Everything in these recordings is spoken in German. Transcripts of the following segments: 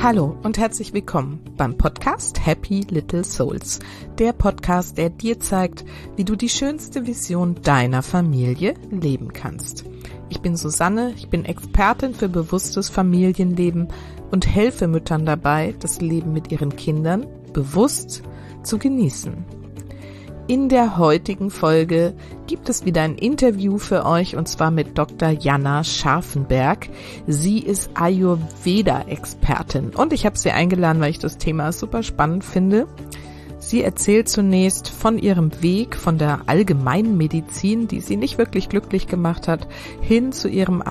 Hallo und herzlich willkommen beim Podcast Happy Little Souls. Der Podcast, der dir zeigt, wie du die schönste Vision deiner Familie leben kannst. Ich bin Susanne, ich bin Expertin für bewusstes Familienleben und helfe Müttern dabei, das Leben mit ihren Kindern bewusst zu genießen. In der heutigen Folge gibt es wieder ein Interview für euch und zwar mit Dr. Jana Scharfenberg. Sie ist Ayurveda-Expertin und ich habe sie eingeladen, weil ich das Thema super spannend finde. Sie erzählt zunächst von ihrem Weg von der Allgemeinmedizin, die sie nicht wirklich glücklich gemacht hat, hin zu ihrem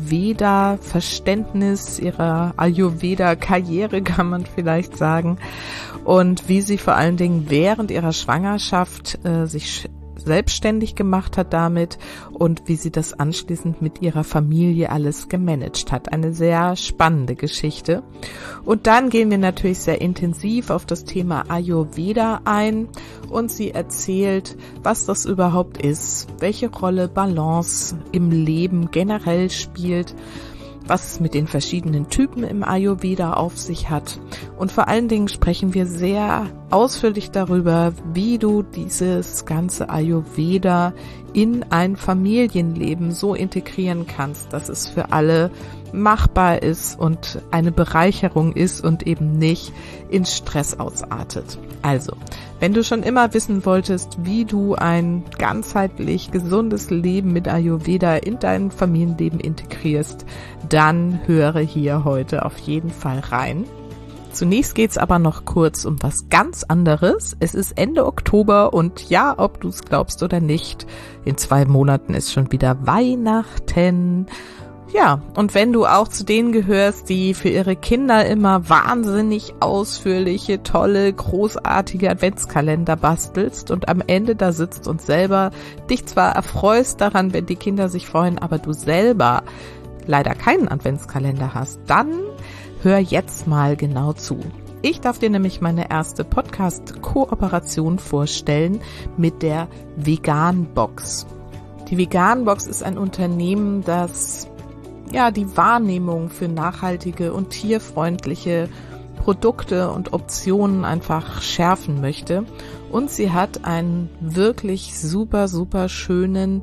Ayurveda-Verständnis, ihrer Ayurveda-Karriere kann man vielleicht sagen, und wie sie vor allen Dingen während ihrer Schwangerschaft sich selbstständig gemacht hat damit und wie sie das anschließend mit ihrer Familie alles gemanagt hat. Eine sehr spannende Geschichte. Und dann gehen wir natürlich sehr intensiv auf das Thema Ayurveda ein und sie erzählt, was das überhaupt ist, welche Rolle Balance im Leben generell spielt, was es mit den verschiedenen Typen im Ayurveda auf sich hat. Und vor allen Dingen sprechen wir sehr ausführlich darüber, wie du dieses ganze Ayurveda in ein Familienleben so integrieren kannst, dass es für alle machbar ist und eine Bereicherung ist und eben nicht in Stress ausartet. Also, wenn du schon immer wissen wolltest, wie du ein ganzheitlich gesundes Leben mit Ayurveda in dein Familienleben integrierst, dann höre hier heute auf jeden Fall rein. Zunächst geht's aber noch kurz um was ganz anderes. Es ist Ende Oktober und ja, ob du es glaubst oder nicht, in 2 Monaten ist schon wieder Weihnachten. Ja, und wenn du auch zu denen gehörst, die für ihre Kinder immer wahnsinnig ausführliche, tolle, großartige Adventskalender bastelst und am Ende da sitzt und selber dich zwar erfreust daran, wenn die Kinder sich freuen, aber du selber leider keinen Adventskalender hast, dann hör jetzt mal genau zu. Ich darf dir nämlich meine erste Podcast-Kooperation vorstellen mit der Vegan-Box. Die Vegan-Box ist ein Unternehmen, das die Wahrnehmung für nachhaltige und tierfreundliche Produkte und Optionen einfach schärfen möchte. Und sie hat einen wirklich super, super schönen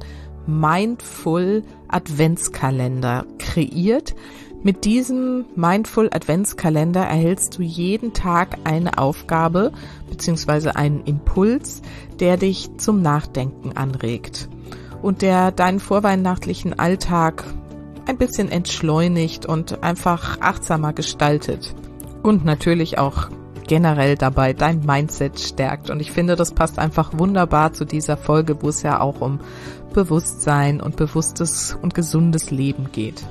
Mindful Adventskalender kreiert. Mit diesem Mindful Adventskalender erhältst du jeden Tag eine Aufgabe bzw. einen Impuls, der dich zum Nachdenken anregt und der deinen vorweihnachtlichen Alltag ein bisschen entschleunigt und einfach achtsamer gestaltet und natürlich auch generell dabei dein Mindset stärkt. Und ich finde, das passt einfach wunderbar zu dieser Folge, wo es ja auch um Bewusstsein und bewusstes und gesundes Leben geht.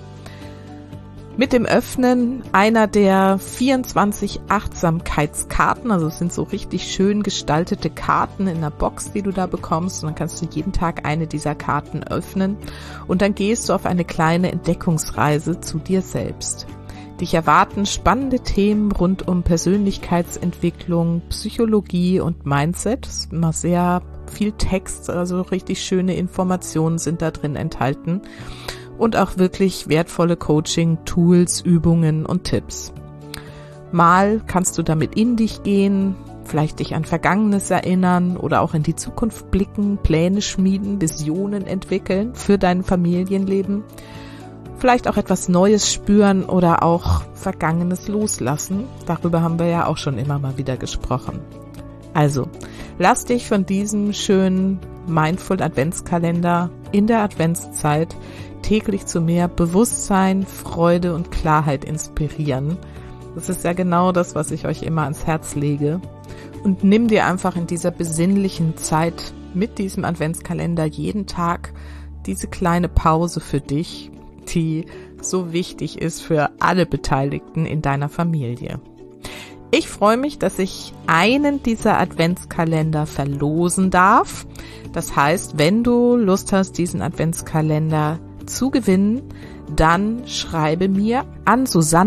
Mit dem Öffnen einer der 24 Achtsamkeitskarten, also es sind so richtig schön gestaltete Karten in der Box, die du da bekommst, und dann kannst du jeden Tag eine dieser Karten öffnen und dann gehst du auf eine kleine Entdeckungsreise zu dir selbst. Dich erwarten spannende Themen rund um Persönlichkeitsentwicklung, Psychologie und Mindset. Es ist immer sehr viel Text, also richtig schöne Informationen sind da drin enthalten. Und auch wirklich wertvolle Coaching-Tools, Übungen und Tipps. Mal kannst du damit in dich gehen, vielleicht dich an Vergangenes erinnern oder auch in die Zukunft blicken, Pläne schmieden, Visionen entwickeln für dein Familienleben. Vielleicht auch etwas Neues spüren oder auch Vergangenes loslassen. Darüber haben wir ja auch schon immer mal wieder gesprochen. Also, lass dich von diesem schönen Mindful Adventskalender in der Adventszeit täglich zu mehr Bewusstsein, Freude und Klarheit inspirieren. Das ist ja genau das, was ich euch immer ans Herz lege. Und nimm dir einfach in dieser besinnlichen Zeit mit diesem Adventskalender jeden Tag diese kleine Pause für dich, die so wichtig ist für alle Beteiligten in deiner Familie. Ich freue mich, dass ich einen dieser Adventskalender verlosen darf. Das heißt, wenn du Lust hast, diesen Adventskalender zu gewinnen, dann schreibe mir an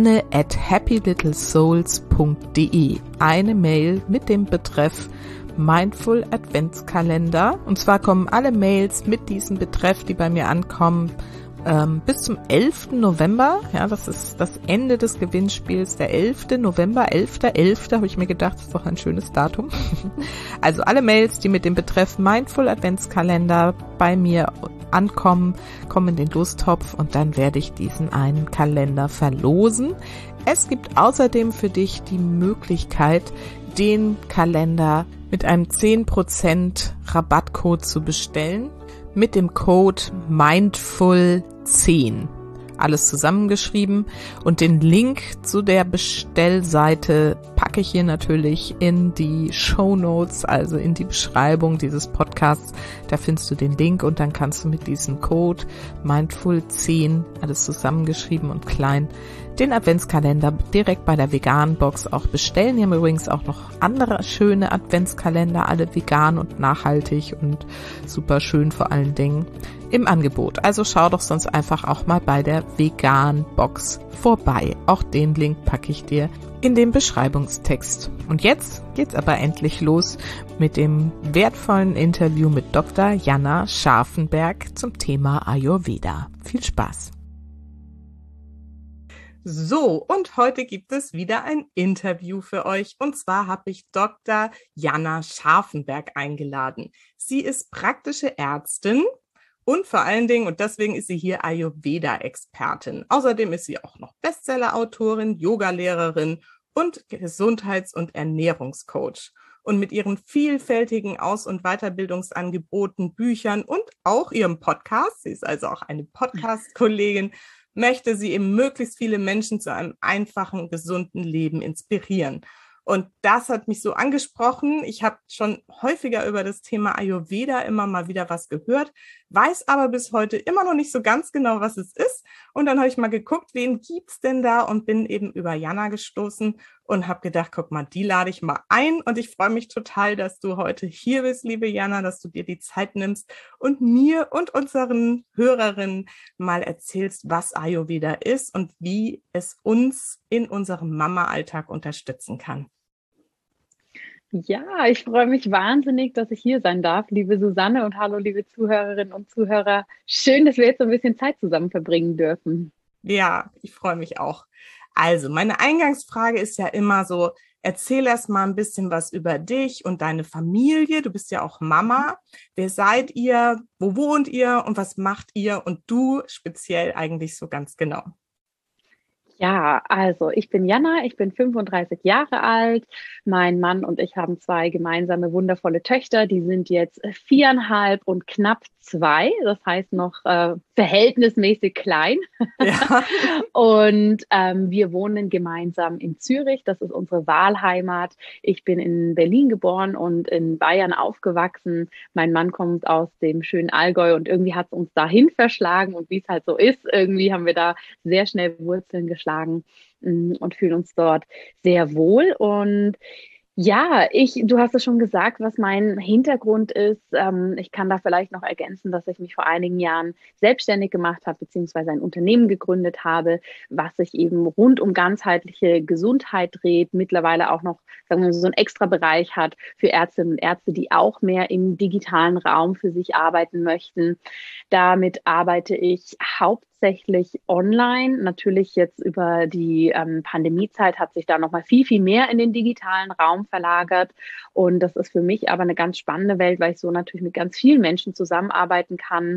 susanne@happylittlesouls.de eine Mail mit dem Betreff Mindful Adventskalender. Und zwar kommen alle Mails mit diesem Betreff, die bei mir ankommen, bis zum 11. November. Ja, das ist das Ende des Gewinnspiels, der 11. November, 11.11. habe ich mir gedacht, das ist doch ein schönes Datum. Also alle Mails, die mit dem Betreff Mindful Adventskalender bei mir ankommen, kommen in den Lostopf und dann werde ich diesen einen Kalender verlosen. Es gibt außerdem für dich die Möglichkeit, den Kalender mit einem 10% Rabattcode zu bestellen, mit dem Code MINDFUL10. Alles zusammengeschrieben und den Link zu der Bestellseite packe ich hier natürlich in die Shownotes, also in die Beschreibung dieses Podcasts. Da findest du den Link und dann kannst du mit diesem Code MINDFUL10, alles zusammengeschrieben und klein, den Adventskalender direkt bei der veganen Box auch bestellen. Die haben übrigens auch noch andere schöne Adventskalender, alle vegan und nachhaltig und super schön vor allen Dingen im Angebot. Also schau doch sonst einfach auch mal bei der veganen Box vorbei. Auch den Link packe ich dir in den Beschreibungstext. Und jetzt geht's aber endlich los mit dem wertvollen Interview mit Dr. Jana Scharfenberg zum Thema Ayurveda. Viel Spaß! So, und heute gibt es wieder ein Interview für euch. Und zwar habe ich Dr. Jana Scharfenberg eingeladen. Sie ist praktische Ärztin und vor allen Dingen, und deswegen ist sie hier Ayurveda-Expertin. Außerdem ist sie auch noch Bestseller-Autorin, Yogalehrerin und Gesundheits- und Ernährungscoach. Und mit ihren vielfältigen Aus- und Weiterbildungsangeboten, Büchern und auch ihrem Podcast, sie ist also auch eine Podcast-Kollegin, möchte sie eben möglichst viele Menschen zu einem einfachen, gesunden Leben inspirieren. Und das hat mich so angesprochen. Ich habe schon häufiger über das Thema Ayurveda immer mal wieder was gehört, weiß aber bis heute immer noch nicht so ganz genau, was es ist. Und dann habe ich mal geguckt, wen gibt's denn da und bin eben über Jana gestoßen und habe gedacht, guck mal, die lade ich mal ein. Und ich freue mich total, dass du heute hier bist, liebe Jana, dass du dir die Zeit nimmst und mir und unseren Hörerinnen mal erzählst, was Ayurveda ist und wie es uns in unserem Mama-Alltag unterstützen kann. Ja, ich freue mich wahnsinnig, dass ich hier sein darf, liebe Susanne, und hallo, liebe Zuhörerinnen und Zuhörer. Schön, dass wir jetzt so ein bisschen Zeit zusammen verbringen dürfen. Ja, ich freue mich auch. Also, meine Eingangsfrage ist ja immer so, erzähl erst mal ein bisschen was über dich und deine Familie. Du bist ja auch Mama. Wer seid ihr? Wo wohnt ihr? Und was macht ihr? Und du speziell eigentlich so ganz genau? Ja, also ich bin Jana, ich bin 35 Jahre alt. Mein Mann und ich haben zwei gemeinsame wundervolle Töchter, die sind jetzt 4,5 und knapp 2. Das heißt noch verhältnismäßig klein. Ja. Und wir wohnen gemeinsam in Zürich, das ist unsere Wahlheimat. Ich bin in Berlin geboren und in Bayern aufgewachsen. Mein Mann kommt aus dem schönen Allgäu und irgendwie hat es uns dahin verschlagen. Und wie es halt so ist, irgendwie haben wir da sehr schnell Wurzeln geschlagen und fühlen uns dort sehr wohl. Und ja, du hast es schon gesagt, was mein Hintergrund ist. Ich kann da vielleicht noch ergänzen, dass ich mich vor einigen Jahren selbstständig gemacht habe, beziehungsweise ein Unternehmen gegründet habe, was sich eben rund um ganzheitliche Gesundheit dreht, mittlerweile auch noch, sagen wir mal, so einen extra Bereich hat für Ärztinnen und Ärzte, die auch mehr im digitalen Raum für sich arbeiten möchten. Damit arbeite ich hauptsächlich online. Natürlich jetzt über die Pandemiezeit hat sich da nochmal viel, viel mehr in den digitalen Raum verlagert. Und das ist für mich aber eine ganz spannende Welt, weil ich so natürlich mit ganz vielen Menschen zusammenarbeiten kann,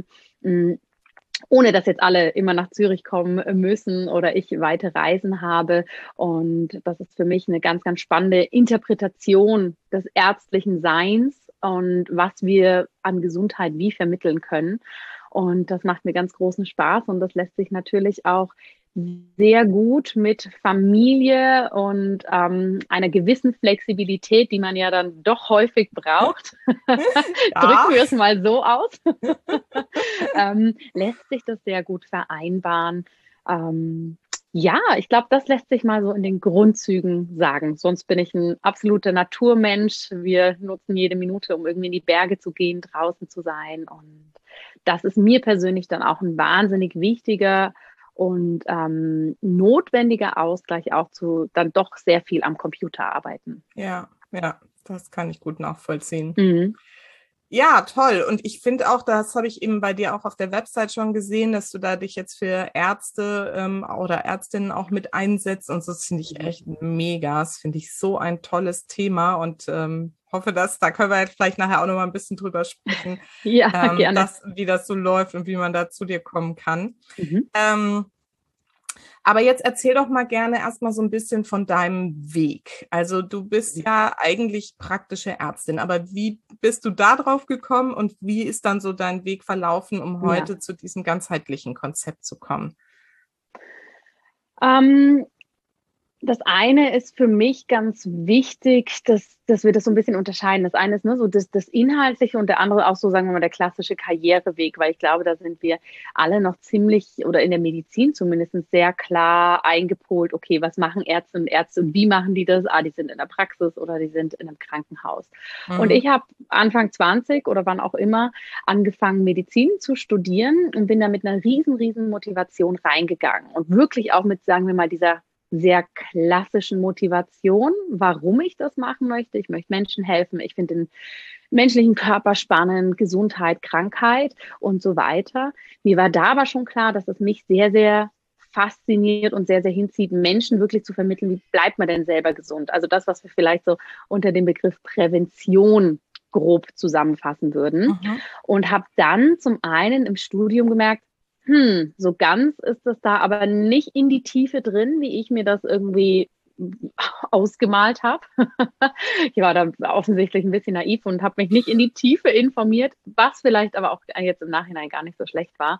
ohne dass jetzt alle immer nach Zürich kommen müssen oder ich weite Reisen habe. Und das ist für mich eine ganz, ganz spannende Interpretation des ärztlichen Seins und was wir an Gesundheit wie vermitteln können. Und das macht mir ganz großen Spaß und das lässt sich natürlich auch sehr gut mit Familie und einer gewissen Flexibilität, die man ja dann doch häufig braucht, Ja. drücken wir es mal so aus, lässt sich das sehr gut vereinbaren. Ja, ich glaube, das lässt sich mal so in den Grundzügen sagen. Sonst bin ich ein absoluter Naturmensch. Wir nutzen jede Minute, um irgendwie in die Berge zu gehen, draußen zu sein. Und das ist mir persönlich dann auch ein wahnsinnig wichtiger und notwendiger Ausgleich auch zu dann doch sehr viel am Computer arbeiten. Ja, das kann ich gut nachvollziehen. Mhm. Ja, toll. Und ich finde auch, das habe ich eben bei dir auch auf der Website schon gesehen, dass du da dich jetzt für Ärzte oder Ärztinnen auch mit einsetzt. Und das finde ich echt mega. Das finde ich so ein tolles Thema und hoffe, dass da können wir jetzt vielleicht nachher auch noch mal ein bisschen drüber sprechen, Ja, gerne. wie das so läuft und wie man da zu dir kommen kann. Mhm. Ähm, aber jetzt erzähl doch mal gerne erstmal so ein bisschen von deinem Weg. Also du bist ja eigentlich praktische Ärztin, aber wie bist du da drauf gekommen und wie ist dann so dein Weg verlaufen, um Ja. heute zu diesem ganzheitlichen Konzept zu kommen? Ähm, Das eine ist für mich ganz wichtig, dass wir das so ein bisschen unterscheiden. Das eine ist, ne, so das Inhaltliche und der andere auch so, sagen wir mal, der klassische Karriereweg, weil ich glaube, da sind wir alle noch ziemlich oder in der Medizin zumindest sehr klar eingepolt. Okay, was machen Ärzte und wie machen die das? Ah, die sind in der Praxis oder die sind in einem Krankenhaus. Und Mhm. ich habe Anfang 20 oder wann auch immer angefangen, Medizin zu studieren und bin da mit einer riesen Motivation reingegangen und wirklich auch mit, sagen wir mal, dieser sehr klassischen Motivation, warum ich das machen möchte. Ich möchte Menschen helfen. Ich finde den menschlichen Körper spannend, Gesundheit, Krankheit und so weiter. Mir war da aber schon klar, dass es mich sehr fasziniert und sehr hinzieht, Menschen wirklich zu vermitteln, wie bleibt man denn selber gesund? Also das, was wir vielleicht so unter dem Begriff Prävention grob zusammenfassen würden. Mhm. Und habe dann zum einen im Studium gemerkt, so ganz ist das da aber nicht in die Tiefe drin, wie ich mir das irgendwie ausgemalt habe. Ich war da offensichtlich ein bisschen naiv und habe mich nicht in die Tiefe informiert, was vielleicht aber auch jetzt im Nachhinein gar nicht so schlecht war.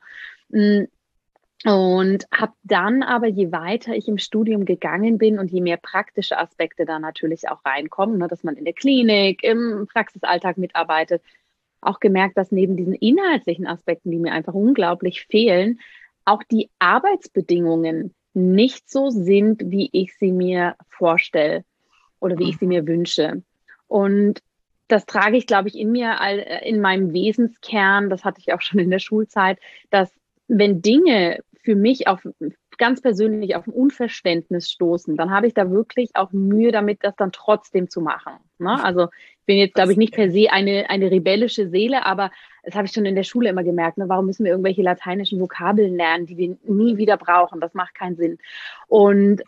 Und habe dann aber, je weiter ich im Studium gegangen bin und je mehr praktische Aspekte da natürlich auch reinkommen, ne, dass man in der Klinik, im Praxisalltag mitarbeitet, auch gemerkt, dass neben diesen inhaltlichen Aspekten, die mir einfach unglaublich fehlen, auch die Arbeitsbedingungen nicht so sind, wie ich sie mir vorstelle oder wie ich sie Mhm. mir wünsche. Und das trage ich, glaube ich, in mir, in meinem Wesenskern, das hatte ich auch schon in der Schulzeit, dass wenn Dinge für mich auf ganz persönlich auf ein Unverständnis stoßen, dann habe ich da wirklich auch Mühe damit, das dann trotzdem zu machen. Ne? Also ich bin jetzt, glaube ich, Das nicht kenn per ich. se eine rebellische Seele, aber das habe ich schon in der Schule immer gemerkt. Ne? Warum müssen wir irgendwelche lateinischen Vokabeln lernen, die wir nie wieder brauchen? Das macht keinen Sinn. Und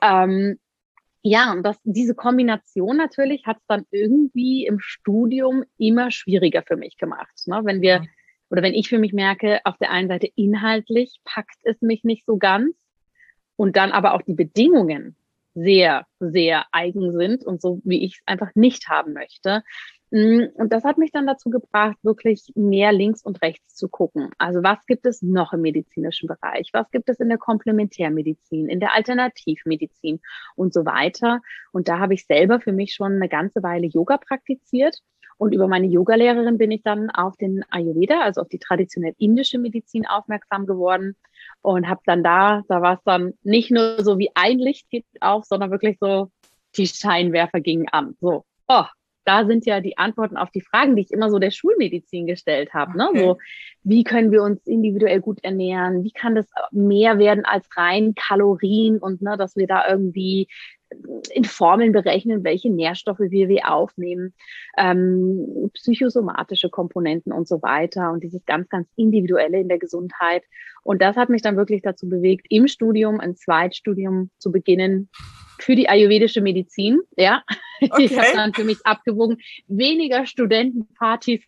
ja, und diese Kombination natürlich hat es dann irgendwie im Studium immer schwieriger für mich gemacht. Ne? Wenn ich für mich merke, auf der einen Seite inhaltlich packt es mich nicht so ganz und dann aber auch die Bedingungen sehr eigen sind und so, wie ich es einfach nicht haben möchte. Und das hat mich dann dazu gebracht, wirklich mehr links und rechts zu gucken. Also was gibt es noch im medizinischen Bereich? Was gibt es in der Komplementärmedizin, in der Alternativmedizin und so weiter? Und da habe ich selber für mich schon eine ganze Weile Yoga praktiziert. Und über meine Yogalehrerin bin ich dann auf den Ayurveda, also auf die traditionell indische Medizin aufmerksam geworden und habe dann da war es dann nicht nur so wie ein Licht geht auf, sondern wirklich so, die Scheinwerfer gingen an. So, oh, da sind ja die Antworten auf die Fragen, die ich immer so der Schulmedizin gestellt habe. Ne? Okay. So, wie können wir uns individuell gut ernähren? Wie kann das mehr werden als rein Kalorien und ne, dass wir da irgendwie in Formeln berechnen, welche Nährstoffe wir wie aufnehmen, psychosomatische Komponenten und so weiter und dieses ganz Individuelle in der Gesundheit. Und das hat mich dann wirklich dazu bewegt, im Studium ein Zweitstudium zu beginnen für die ayurvedische Medizin. Ja, ich habe Okay. dann für mich abgewogen, weniger Studentenpartys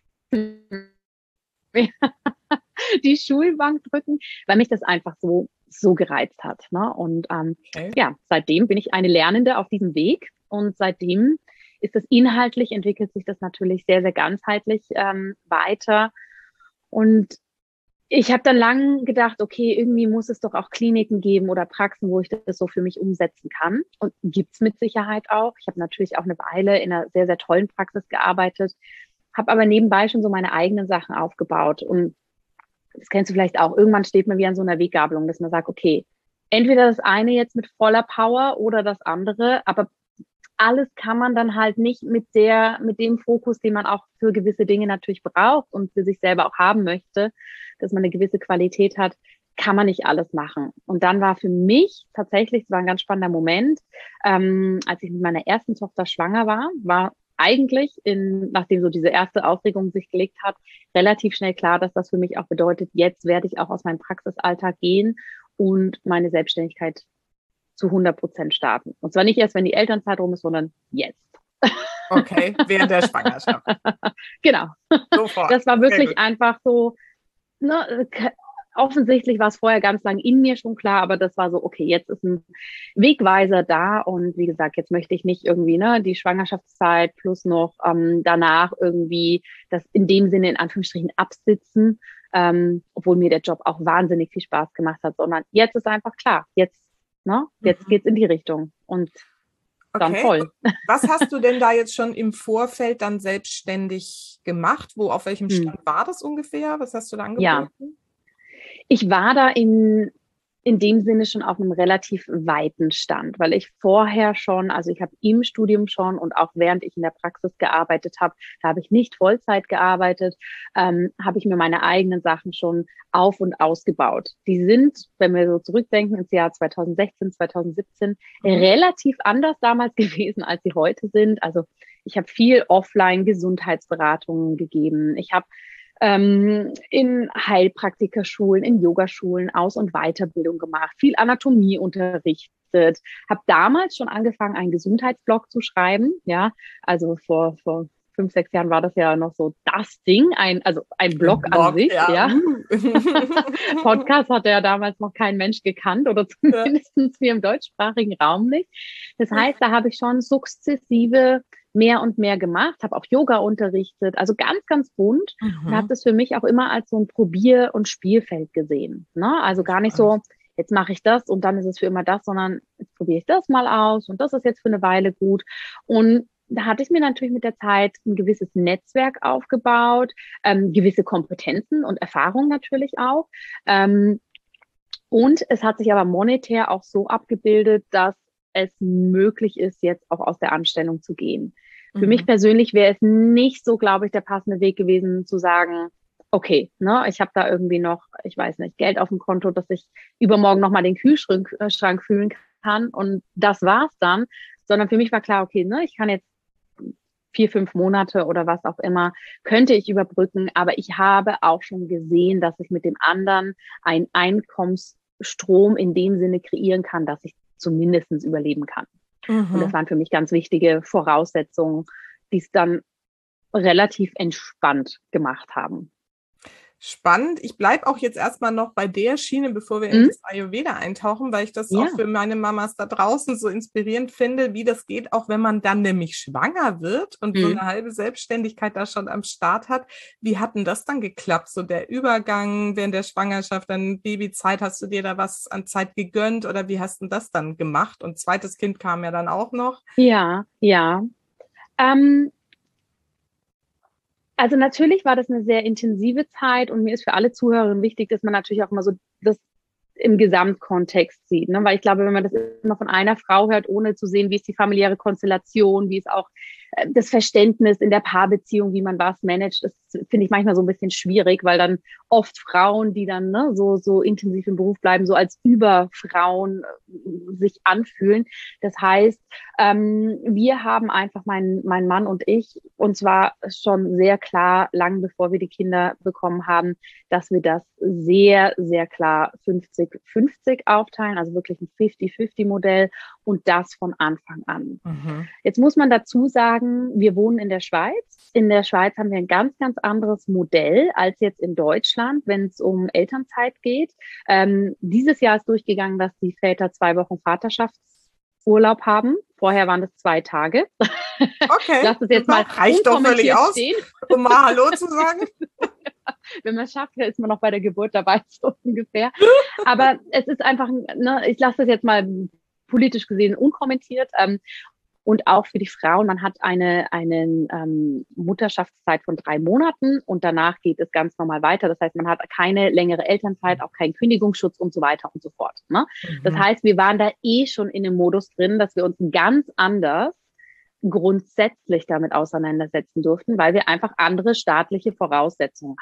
die Schulbank drücken, weil mich das einfach so gereizt hat. Ne? Und Okay. ja, seitdem bin ich eine Lernende auf diesem Weg und seitdem ist das inhaltlich, entwickelt sich das natürlich sehr ganzheitlich weiter. Und ich habe dann lang gedacht, okay, irgendwie muss es doch auch Kliniken geben oder Praxen, wo ich das so für mich umsetzen kann. Und gibt's mit Sicherheit auch. Ich habe natürlich auch eine Weile in einer sehr tollen Praxis gearbeitet, habe aber nebenbei schon so meine eigenen Sachen aufgebaut. Und das kennst du vielleicht auch, irgendwann steht man wie an so einer Weggabelung, dass man sagt, okay, entweder das eine jetzt mit voller Power oder das andere, aber alles kann man dann halt nicht mit dem Fokus, den man auch für gewisse Dinge natürlich braucht und für sich selber auch haben möchte, dass man eine gewisse Qualität hat, kann man nicht alles machen. Und dann war für mich tatsächlich, es war ein ganz spannender Moment, als ich mit meiner ersten Tochter schwanger war eigentlich, nachdem so diese erste Aufregung sich gelegt hat, relativ schnell klar, dass das für mich auch bedeutet, jetzt werde ich auch aus meinem Praxisalltag gehen und meine Selbstständigkeit zu 100% starten. Und zwar nicht erst, wenn die Elternzeit rum ist, sondern jetzt. Okay, während der Schwangerschaft. Genau. Sofort. Das war wirklich einfach so, ne, offensichtlich war es vorher ganz lang in mir schon klar, aber das war so, okay, jetzt ist ein Wegweiser da und wie gesagt, jetzt möchte ich nicht irgendwie die Schwangerschaftszeit plus noch danach irgendwie das in dem Sinne in Anführungsstrichen absitzen, obwohl mir der Job auch wahnsinnig viel Spaß gemacht hat, sondern jetzt ist einfach klar, jetzt geht's in die Richtung und dann voll. Was hast du denn da jetzt schon im Vorfeld dann selbstständig gemacht? Auf welchem Stand war das ungefähr? Was hast du da angeboten? Ja. Ich war da in dem Sinne schon auf einem relativ weiten Stand, weil ich vorher schon, also ich habe im Studium schon und auch während ich in der Praxis gearbeitet habe, da habe ich nicht Vollzeit gearbeitet, habe ich mir meine eigenen Sachen schon auf- und ausgebaut. Die sind, wenn wir so zurückdenken, ins Jahr 2016, 2017 relativ anders damals gewesen, als sie heute sind. Also ich habe viel Offline-Gesundheitsberatungen gegeben. Ich habe in Heilpraktikerschulen, in Yogaschulen Aus- und Weiterbildung gemacht, viel Anatomie unterrichtet, habe damals schon angefangen, einen Gesundheitsblog zu schreiben, ja, also vor 5, 6 Jahren war das ja noch so das Ding, ein Blog an sich, ja. Podcast hatte ja damals noch kein Mensch gekannt oder zumindest wir im deutschsprachigen Raum nicht. Das heißt, da habe ich schon sukzessive mehr und mehr gemacht, habe auch Yoga unterrichtet, also ganz, ganz bunt und habe das für mich auch immer als so ein Probier- und Spielfeld gesehen. Ne? Also gar nicht so, jetzt mache ich das und dann ist es für immer das, sondern jetzt probiere ich das mal aus und das ist jetzt für eine Weile gut. Und da hatte ich mir natürlich mit der Zeit ein gewisses Netzwerk aufgebaut, gewisse Kompetenzen und Erfahrungen natürlich auch. Und es hat sich aber monetär auch so abgebildet, dass es möglich ist, jetzt auch aus der Anstellung zu gehen. Für mich persönlich wäre es nicht so, glaube ich, der passende Weg gewesen, zu sagen, okay, ne, ich habe da irgendwie noch, ich weiß nicht, Geld auf dem Konto, dass ich übermorgen nochmal den Kühlschrank füllen kann und das war's dann. Sondern für mich war klar, okay, ne, ich kann jetzt 4, 5 Monate oder was auch immer, könnte ich überbrücken, aber ich habe auch schon gesehen, dass ich mit dem anderen einen Einkommensstrom in dem Sinne kreieren kann, dass ich zumindest überleben kann. Und das waren für mich ganz wichtige Voraussetzungen, die es dann relativ entspannt gemacht haben. Spannend. Ich bleibe auch jetzt erstmal noch bei der Schiene, bevor wir in das Ayurveda eintauchen, weil ich das auch für meine Mamas da draußen so inspirierend finde, wie das geht, auch wenn man dann nämlich schwanger wird und so eine halbe Selbstständigkeit da schon am Start hat. Wie hat denn das dann geklappt? So der Übergang während der Schwangerschaft, dann Babyzeit, hast du dir da was an Zeit gegönnt oder wie hast du das dann gemacht? Und zweites Kind kam ja dann auch noch. Ja. Also natürlich war das eine sehr intensive Zeit und mir ist für alle Zuhörerinnen wichtig, dass man natürlich auch immer so das im Gesamtkontext sieht, ne? Weil ich glaube, wenn man das immer von einer Frau hört, ohne zu sehen, wie ist die familiäre Konstellation, wie ist auch das Verständnis in der Paarbeziehung, wie man was managt, das finde ich manchmal so ein bisschen schwierig, weil dann oft Frauen, die dann so intensiv im Beruf bleiben, so als Überfrauen sich anfühlen. Das heißt, wir haben einfach, mein Mann und ich, und zwar schon sehr klar, lang bevor wir die Kinder bekommen haben, dass wir das sehr, sehr klar 50-50 aufteilen, also wirklich ein 50-50-Modell und das von Anfang an. Jetzt muss man dazu sagen, wir wohnen in der Schweiz. In der Schweiz haben wir ein ganz, ganz anderes Modell als jetzt in Deutschland, wenn es um Elternzeit geht. Dieses Jahr ist durchgegangen, dass die Väter 2 Wochen Vaterschaftsurlaub haben. Vorher waren es 2 Tage. Okay. Lass es jetzt mal reicht doch völlig aus, um mal Hallo zu sagen. Wenn man es schafft, ist man noch bei der Geburt dabei, so ungefähr. Aber es ist einfach, ne, ich lasse das jetzt mal politisch gesehen unkommentiert. Und auch für die Frauen, man hat eine Mutterschaftszeit von 3 Monaten und danach geht es ganz normal weiter. Das heißt, man hat keine längere Elternzeit, auch keinen Kündigungsschutz und so weiter und so fort. Ne? Das heißt, wir waren da schon in dem Modus drin, dass wir uns ganz anders grundsätzlich damit auseinandersetzen durften, weil wir einfach andere staatliche Voraussetzungen hatten.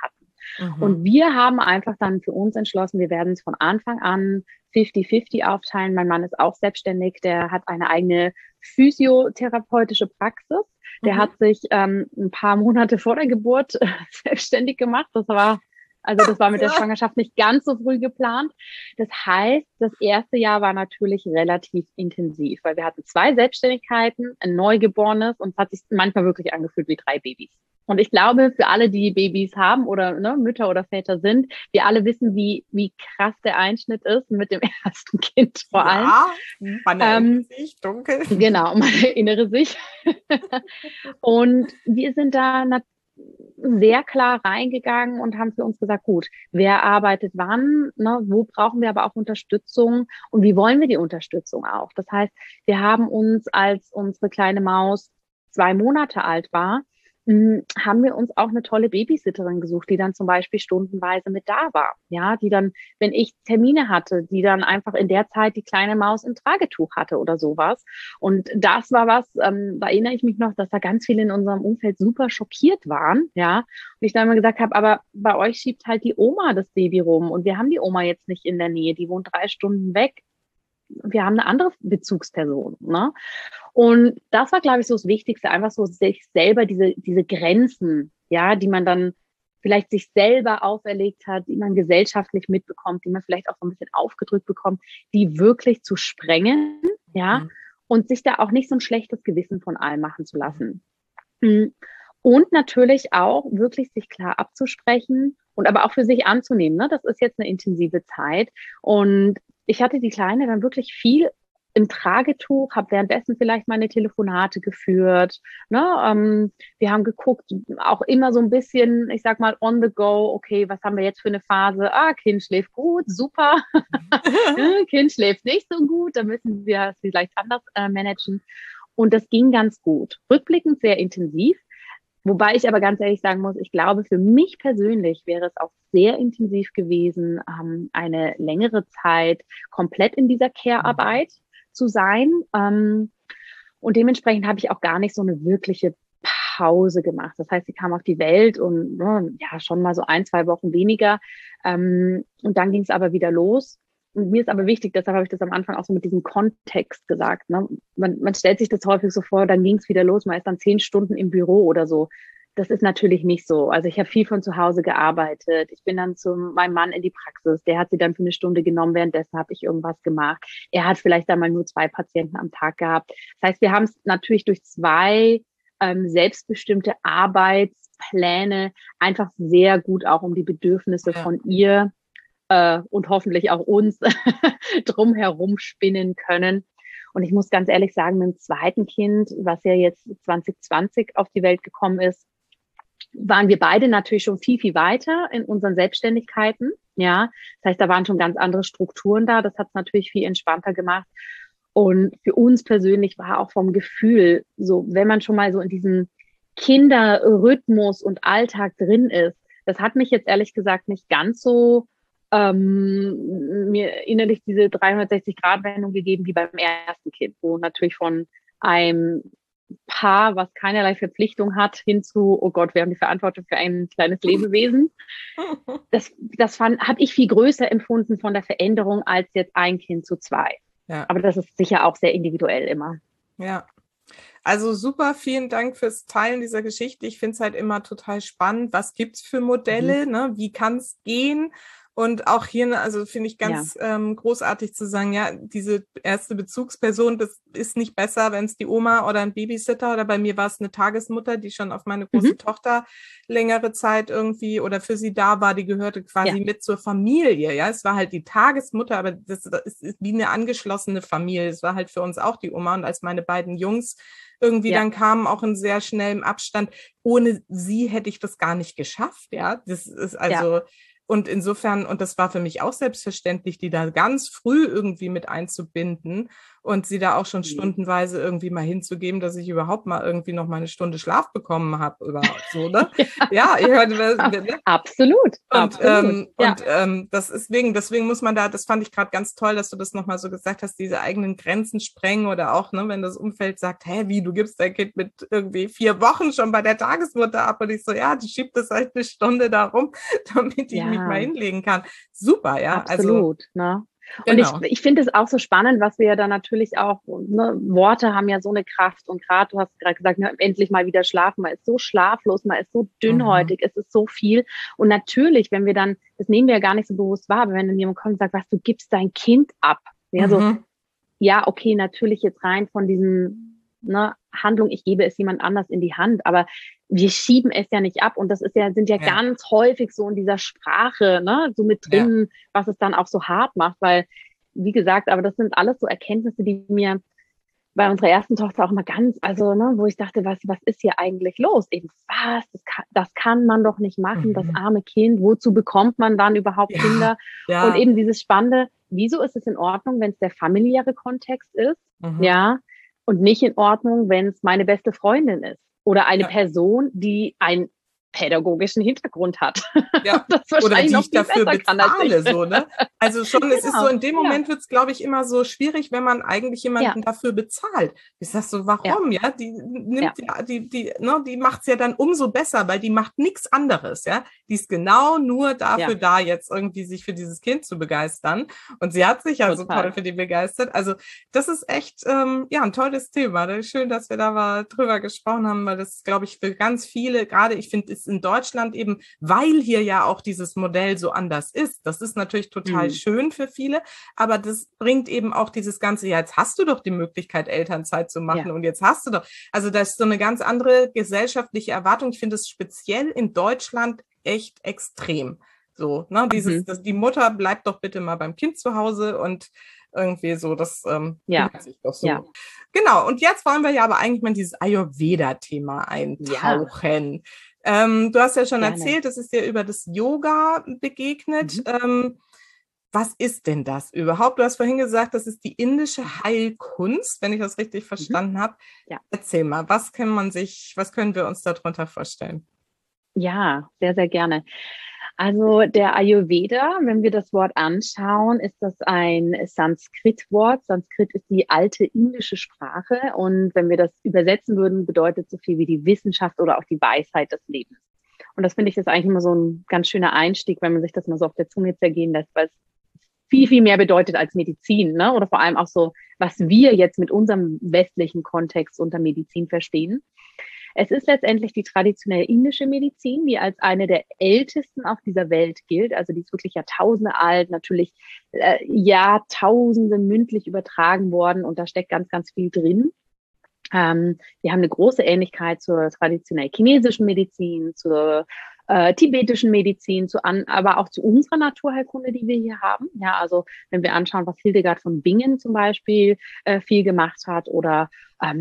Und wir haben einfach dann für uns entschlossen, wir werden es von Anfang an 50-50 aufteilen. Mein Mann ist auch selbstständig, der hat eine eigene physiotherapeutische Praxis. Der hat sich ein paar Monate vor der Geburt selbstständig gemacht. Das war mit der Schwangerschaft nicht ganz so früh geplant. Das heißt, das erste Jahr war natürlich relativ intensiv, weil wir hatten 2 Selbstständigkeiten, ein Neugeborenes und es hat sich manchmal wirklich angefühlt wie 3 Babys. Und ich glaube, für alle, die Babys haben oder Mütter oder Väter sind, wir alle wissen, wie krass der Einschnitt ist mit dem ersten Kind vor allem. Ja, meine innere Sicht, dunkel. Genau, meine innere Sicht. Und wir sind da sehr klar reingegangen und haben für uns gesagt, gut, wer arbeitet wann, wo brauchen wir aber auch Unterstützung und wie wollen wir die Unterstützung auch? Das heißt, wir haben uns, als unsere kleine Maus 2 Monate alt war, haben wir uns auch eine tolle Babysitterin gesucht, die dann zum Beispiel stundenweise mit da war. Ja, die dann, wenn ich Termine hatte, die dann einfach in der Zeit die kleine Maus im Tragetuch hatte oder sowas. Und das war was, da erinnere ich mich noch, dass da ganz viele in unserem Umfeld super schockiert waren. Ja, und ich dann immer gesagt habe, aber bei euch schiebt halt die Oma das Baby rum und wir haben die Oma jetzt nicht in der Nähe, die wohnt 3 Stunden weg. Wir haben eine andere Bezugsperson, ne? Und das war, glaube ich, so das Wichtigste, einfach so sich selber diese Grenzen, ja, die man dann vielleicht sich selber auferlegt hat, die man gesellschaftlich mitbekommt, die man vielleicht auch so ein bisschen aufgedrückt bekommt, die wirklich zu sprengen, ja, und sich da auch nicht so ein schlechtes Gewissen von allem machen zu lassen. Und natürlich auch wirklich sich klar abzusprechen und aber auch für sich anzunehmen, ne? Das ist jetzt eine intensive Zeit und ich hatte die Kleine dann wirklich viel im Tragetuch, habe währenddessen vielleicht meine Telefonate geführt. Ne? Wir haben geguckt, auch immer so ein bisschen, ich sag mal, on the go, okay, was haben wir jetzt für eine Phase? Kind schläft gut, super. Kind schläft nicht so gut, da müssen wir es vielleicht anders managen. Und das ging ganz gut. Rückblickend sehr intensiv. Wobei ich aber ganz ehrlich sagen muss, ich glaube, für mich persönlich wäre es auch sehr intensiv gewesen, eine längere Zeit komplett in dieser Care-Arbeit zu sein. Und dementsprechend habe ich auch gar nicht so eine wirkliche Pause gemacht. Das heißt, sie kam auf die Welt und ja, schon mal so 1-2 Wochen weniger. Und dann ging es aber wieder los. Und mir ist aber wichtig, deshalb habe ich das am Anfang auch so mit diesem Kontext gesagt. Ne? Man stellt sich das häufig so vor, dann ging es wieder los, man ist dann 10 Stunden im Büro oder so. Das ist natürlich nicht so. Also ich habe viel von zu Hause gearbeitet. Ich bin dann zu meinem Mann in die Praxis. Der hat sie dann für 1 Stunde genommen. Währenddessen habe ich irgendwas gemacht. Er hat vielleicht dann mal nur 2 Patienten am Tag gehabt. Das heißt, wir haben es natürlich durch 2 selbstbestimmte Arbeitspläne einfach sehr gut auch um die Bedürfnisse von ihr und hoffentlich auch uns drumherum spinnen können. Und ich muss ganz ehrlich sagen, mit dem zweiten Kind, was ja jetzt 2020 auf die Welt gekommen ist, waren wir beide natürlich schon viel, viel weiter in unseren Selbstständigkeiten. Ja, das heißt, da waren schon ganz andere Strukturen da. Das hat es natürlich viel entspannter gemacht. Und für uns persönlich war auch vom Gefühl so, wenn man schon mal so in diesem Kinderrhythmus und Alltag drin ist, das hat mich jetzt ehrlich gesagt nicht ganz so mir innerlich diese 360-Grad-Wendung gegeben wie beim ersten Kind, wo natürlich von einem Paar, was keinerlei Verpflichtung hat, hin zu, oh Gott, wir haben die Verantwortung für ein kleines Lebewesen. Das habe ich viel größer empfunden von der Veränderung als jetzt ein Kind zu 2. Ja. Aber das ist sicher auch sehr individuell immer. Ja. Also super, vielen Dank fürs Teilen dieser Geschichte. Ich finde es halt immer total spannend. Was gibt's für Modelle? Ne? Wie kann es gehen? Und auch hier, also finde ich ganz großartig zu sagen, ja, diese erste Bezugsperson, das ist nicht besser, wenn es die Oma oder ein Babysitter oder bei mir war es eine Tagesmutter, die schon auf meine große Tochter längere Zeit irgendwie oder für sie da war, die gehörte quasi mit zur Familie. Ja, es war halt die Tagesmutter, aber das ist wie eine angeschlossene Familie. Es war halt für uns auch die Oma. Und als meine beiden Jungs irgendwie dann kamen, auch in sehr schnellem Abstand, ohne sie hätte ich das gar nicht geschafft. Ja, das ist also... Und insofern, und das war für mich auch selbstverständlich, die da ganz früh irgendwie mit einzubinden. und sie da auch schon stundenweise irgendwie mal hinzugeben, dass ich überhaupt mal irgendwie noch mal eine Stunde Schlaf bekommen habe oder so, ne? Ja, ich hörte, ne? Absolut, Und, absolut. Ja. das ist deswegen muss man da, das fand ich gerade ganz toll, dass du das nochmal so gesagt hast, diese eigenen Grenzen sprengen oder auch, ne, wenn das Umfeld sagt, hä, wie, du gibst dein Kind mit irgendwie 4 Wochen schon bei der Tagesmutter ab und ich so, ja, die schiebt das halt eine Stunde da rum, damit ich mich mal hinlegen kann. Super, ja, absolut, also. ne? Und Genau. ich finde es auch so spannend, was wir ja da natürlich auch, ne, Worte haben ja so eine Kraft und gerade, du hast gerade gesagt, ne, endlich mal wieder schlafen, man ist so schlaflos, man ist so dünnhäutig, es ist so viel und natürlich, wenn wir dann, das nehmen wir ja gar nicht so bewusst wahr, aber wenn dann jemand kommt und sagt, was, du gibst dein Kind ab, ja, so, ja, okay, natürlich jetzt rein von diesem, ne, Handlung, ich gebe es jemand anders in die Hand, aber wir schieben es ja nicht ab und das ist ja, sind ja ganz häufig so in dieser Sprache, ne, so mit drin, was es dann auch so hart macht, weil, wie gesagt, aber das sind alles so Erkenntnisse, die mir bei unserer ersten Tochter auch mal ganz, also, ne, wo ich dachte, was ist hier eigentlich los? Eben, was? Das kann man doch nicht machen, das arme Kind. Wozu bekommt man dann überhaupt Kinder? Ja. Und eben dieses Spannende, wieso ist es in Ordnung, wenn es der familiäre Kontext ist? Ja. Und nicht in Ordnung, wenn es meine beste Freundin ist oder eine Person, die ein pädagogischen Hintergrund hat. Ja, oder die ich dafür bezahle, so, ne? Also schon, genau. Es ist so, in dem Moment wird's, glaube ich, immer so schwierig, wenn man eigentlich jemanden dafür bezahlt. Ich sag so, warum, ja? Die nimmt die macht's ja dann umso besser, weil die macht nichts anderes, ja? Die ist genau nur dafür da, jetzt irgendwie sich für dieses Kind zu begeistern. Und sie hat sich ja so toll für die begeistert. Also das ist echt, ein tolles Thema. Schön, dass wir da mal drüber gesprochen haben, weil das, glaube ich, für ganz viele, gerade ich finde, ist in Deutschland eben, weil hier ja auch dieses Modell so anders ist. Das ist natürlich total schön für viele, aber das bringt eben auch dieses ganze, ja, jetzt hast du doch die Möglichkeit, Elternzeit zu machen und jetzt hast du doch, also da ist so eine ganz andere gesellschaftliche Erwartung. Ich finde es speziell in Deutschland echt extrem. So, ne, die Mutter bleibt doch bitte mal beim Kind zu Hause und irgendwie so, das gehört sich doch so. Ja. Genau, und jetzt wollen wir ja aber eigentlich mal in dieses Ayurveda-Thema eintauchen. Du hast ja schon erzählt, es ist dir über das Yoga begegnet. Was ist denn das überhaupt? Du hast vorhin gesagt, das ist die indische Heilkunst, wenn ich das richtig verstanden habe. Ja. Erzähl mal, was können wir uns darunter vorstellen? Ja, sehr, sehr gerne. Also der Ayurveda, wenn wir das Wort anschauen, ist das ein Sanskrit-Wort. Sanskrit ist die alte indische Sprache und wenn wir das übersetzen würden, bedeutet so viel wie die Wissenschaft oder auch die Weisheit des Lebens. Und das finde ich ist eigentlich immer so ein ganz schöner Einstieg, wenn man sich das mal so auf der Zunge zergehen lässt, weil es viel, viel mehr bedeutet als Medizin, ne? Oder vor allem auch so, was wir jetzt mit unserem westlichen Kontext unter Medizin verstehen. Es ist letztendlich die traditionelle indische Medizin, die als eine der ältesten auf dieser Welt gilt. Also die ist wirklich Jahrtausende alt, natürlich Jahrtausende mündlich übertragen worden und da steckt ganz, ganz viel drin. Wir haben eine große Ähnlichkeit zur traditionell chinesischen Medizin, zur tibetischen Medizin, aber auch zu unserer Naturheilkunde, die wir hier haben. Ja, also wenn wir anschauen, was Hildegard von Bingen zum Beispiel viel gemacht hat oder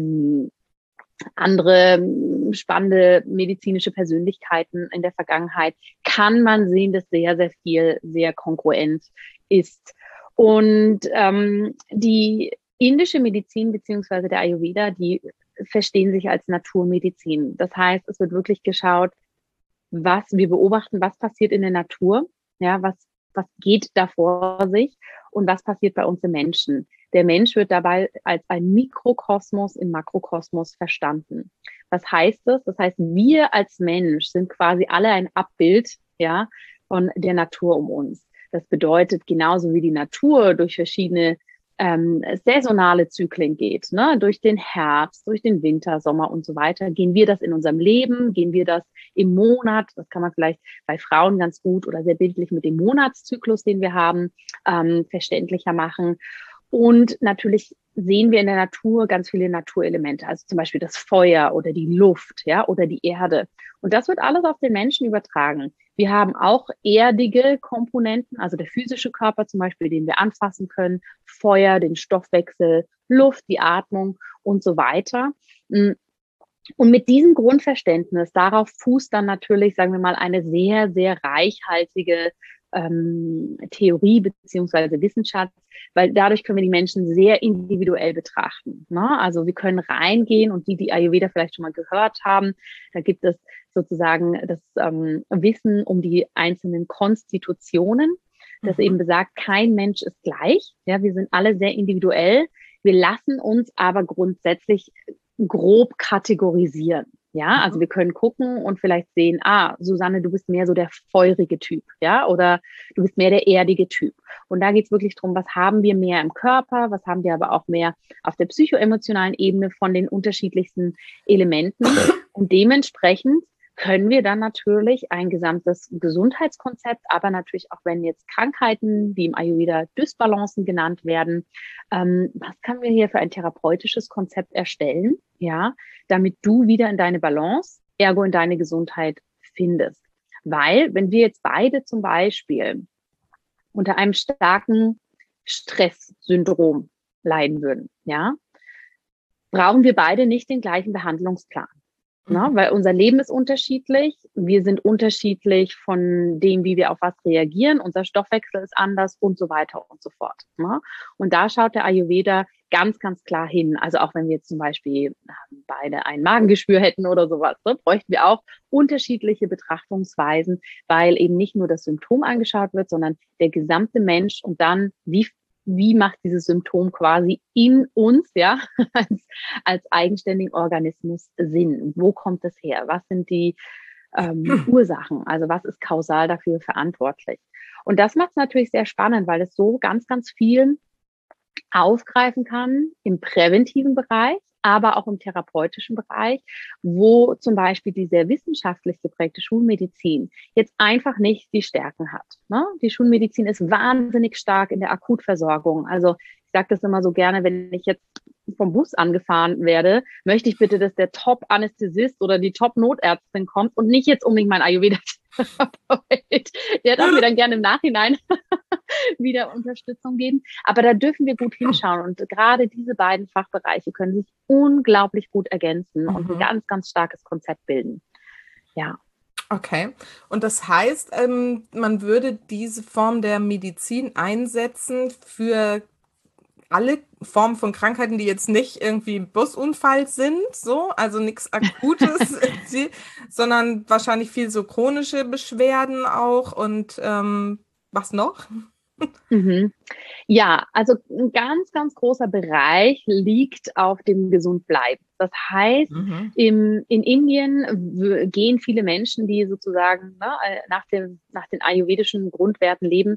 andere spannende medizinische Persönlichkeiten in der Vergangenheit, kann man sehen, dass sehr, sehr viel sehr kongruent ist. Und die indische Medizin beziehungsweise der Ayurveda, die verstehen sich als Naturmedizin. Das heißt, es wird wirklich geschaut, was wir beobachten, was passiert in der Natur, ja, was geht da vor sich und was passiert bei uns im Menschen. Der Mensch wird dabei als ein Mikrokosmos im Makrokosmos verstanden. Was heißt das? Das heißt, wir als Mensch sind quasi alle ein Abbild, ja, von der Natur um uns. Das bedeutet, genauso wie die Natur durch verschiedene saisonale Zyklen geht, ne? Durch den Herbst, durch den Winter, Sommer und so weiter, gehen wir das in unserem Leben, gehen wir das im Monat, das kann man vielleicht bei Frauen ganz gut oder sehr bildlich mit dem Monatszyklus, den wir haben, verständlicher machen. Und natürlich sehen wir in der Natur ganz viele Naturelemente, also zum Beispiel das Feuer oder die Luft, ja, oder die Erde. Und das wird alles auf den Menschen übertragen. Wir haben auch erdige Komponenten, also der physische Körper zum Beispiel, den wir anfassen können, Feuer, den Stoffwechsel, Luft, die Atmung und so weiter. Und mit diesem Grundverständnis, darauf fußt dann natürlich, sagen wir mal, eine sehr, sehr reichhaltige Theorie beziehungsweise Wissenschaft, weil dadurch können wir die Menschen sehr individuell betrachten. Ne? Also wir können reingehen und die Ayurveda vielleicht schon mal gehört haben, da gibt es sozusagen das Wissen um die einzelnen Konstitutionen, das eben besagt, kein Mensch ist gleich. Ja, wir sind alle sehr individuell. Wir lassen uns aber grundsätzlich grob kategorisieren. Ja, also wir können gucken und vielleicht sehen, Susanne, du bist mehr so der feurige Typ, ja, oder du bist mehr der erdige Typ. Und da geht es wirklich darum, was haben wir mehr im Körper, was haben wir aber auch mehr auf der psychoemotionalen Ebene von den unterschiedlichsten Elementen. Und dementsprechend können wir dann natürlich ein gesamtes Gesundheitskonzept, aber natürlich auch wenn jetzt Krankheiten, die im Ayurveda Dysbalancen genannt werden, was können wir hier für ein therapeutisches Konzept erstellen, ja, damit du wieder in deine Balance, ergo in deine Gesundheit findest. Weil, wenn wir jetzt beide zum Beispiel unter einem starken Stresssyndrom leiden würden, ja, brauchen wir beide nicht den gleichen Behandlungsplan. Ne? Weil unser Leben ist unterschiedlich, wir sind unterschiedlich von dem, wie wir auf was reagieren, unser Stoffwechsel ist anders und so weiter und so fort. Ne? Und da schaut der Ayurveda ganz, ganz klar hin. Also auch wenn wir jetzt zum Beispiel beide ein Magengeschwür hätten oder sowas, ne, bräuchten wir auch unterschiedliche Betrachtungsweisen, weil eben nicht nur das Symptom angeschaut wird, sondern der gesamte Mensch und dann, wie macht dieses Symptom quasi in uns, ja, als eigenständigen Organismus Sinn? Wo kommt es her? Was sind die Ursachen? Also was ist kausal dafür verantwortlich? Und das macht es natürlich sehr spannend, weil es so ganz, ganz viel aufgreifen kann im präventiven Bereich, aber auch im therapeutischen Bereich, wo zum Beispiel die sehr wissenschaftlich geprägte Schulmedizin jetzt einfach nicht die Stärken hat. Ne? Die Schulmedizin ist wahnsinnig stark in der Akutversorgung. Also ich sage das immer so gerne, wenn ich jetzt vom Bus angefahren werde, möchte ich bitte, dass der Top-Anästhesist oder die Top-Notärztin kommt und nicht jetzt unbedingt mein Ayurveda-Therapeut. Der darf mir dann gerne im Nachhinein wieder Unterstützung geben. Aber da dürfen wir gut hinschauen. Und gerade diese beiden Fachbereiche können sich unglaublich gut ergänzen und ein ganz, ganz starkes Konzept bilden. Ja. Okay. Und das heißt, man würde diese Form der Medizin einsetzen für alle Formen von Krankheiten, die jetzt nicht irgendwie Busunfall sind, so, also nichts Akutes, sondern wahrscheinlich viel so chronische Beschwerden auch und was noch? Ja, also ein ganz, ganz großer Bereich liegt auf dem Gesundbleiben. Das heißt, in Indien gehen viele Menschen, die sozusagen nach den ayurvedischen Grundwerten leben,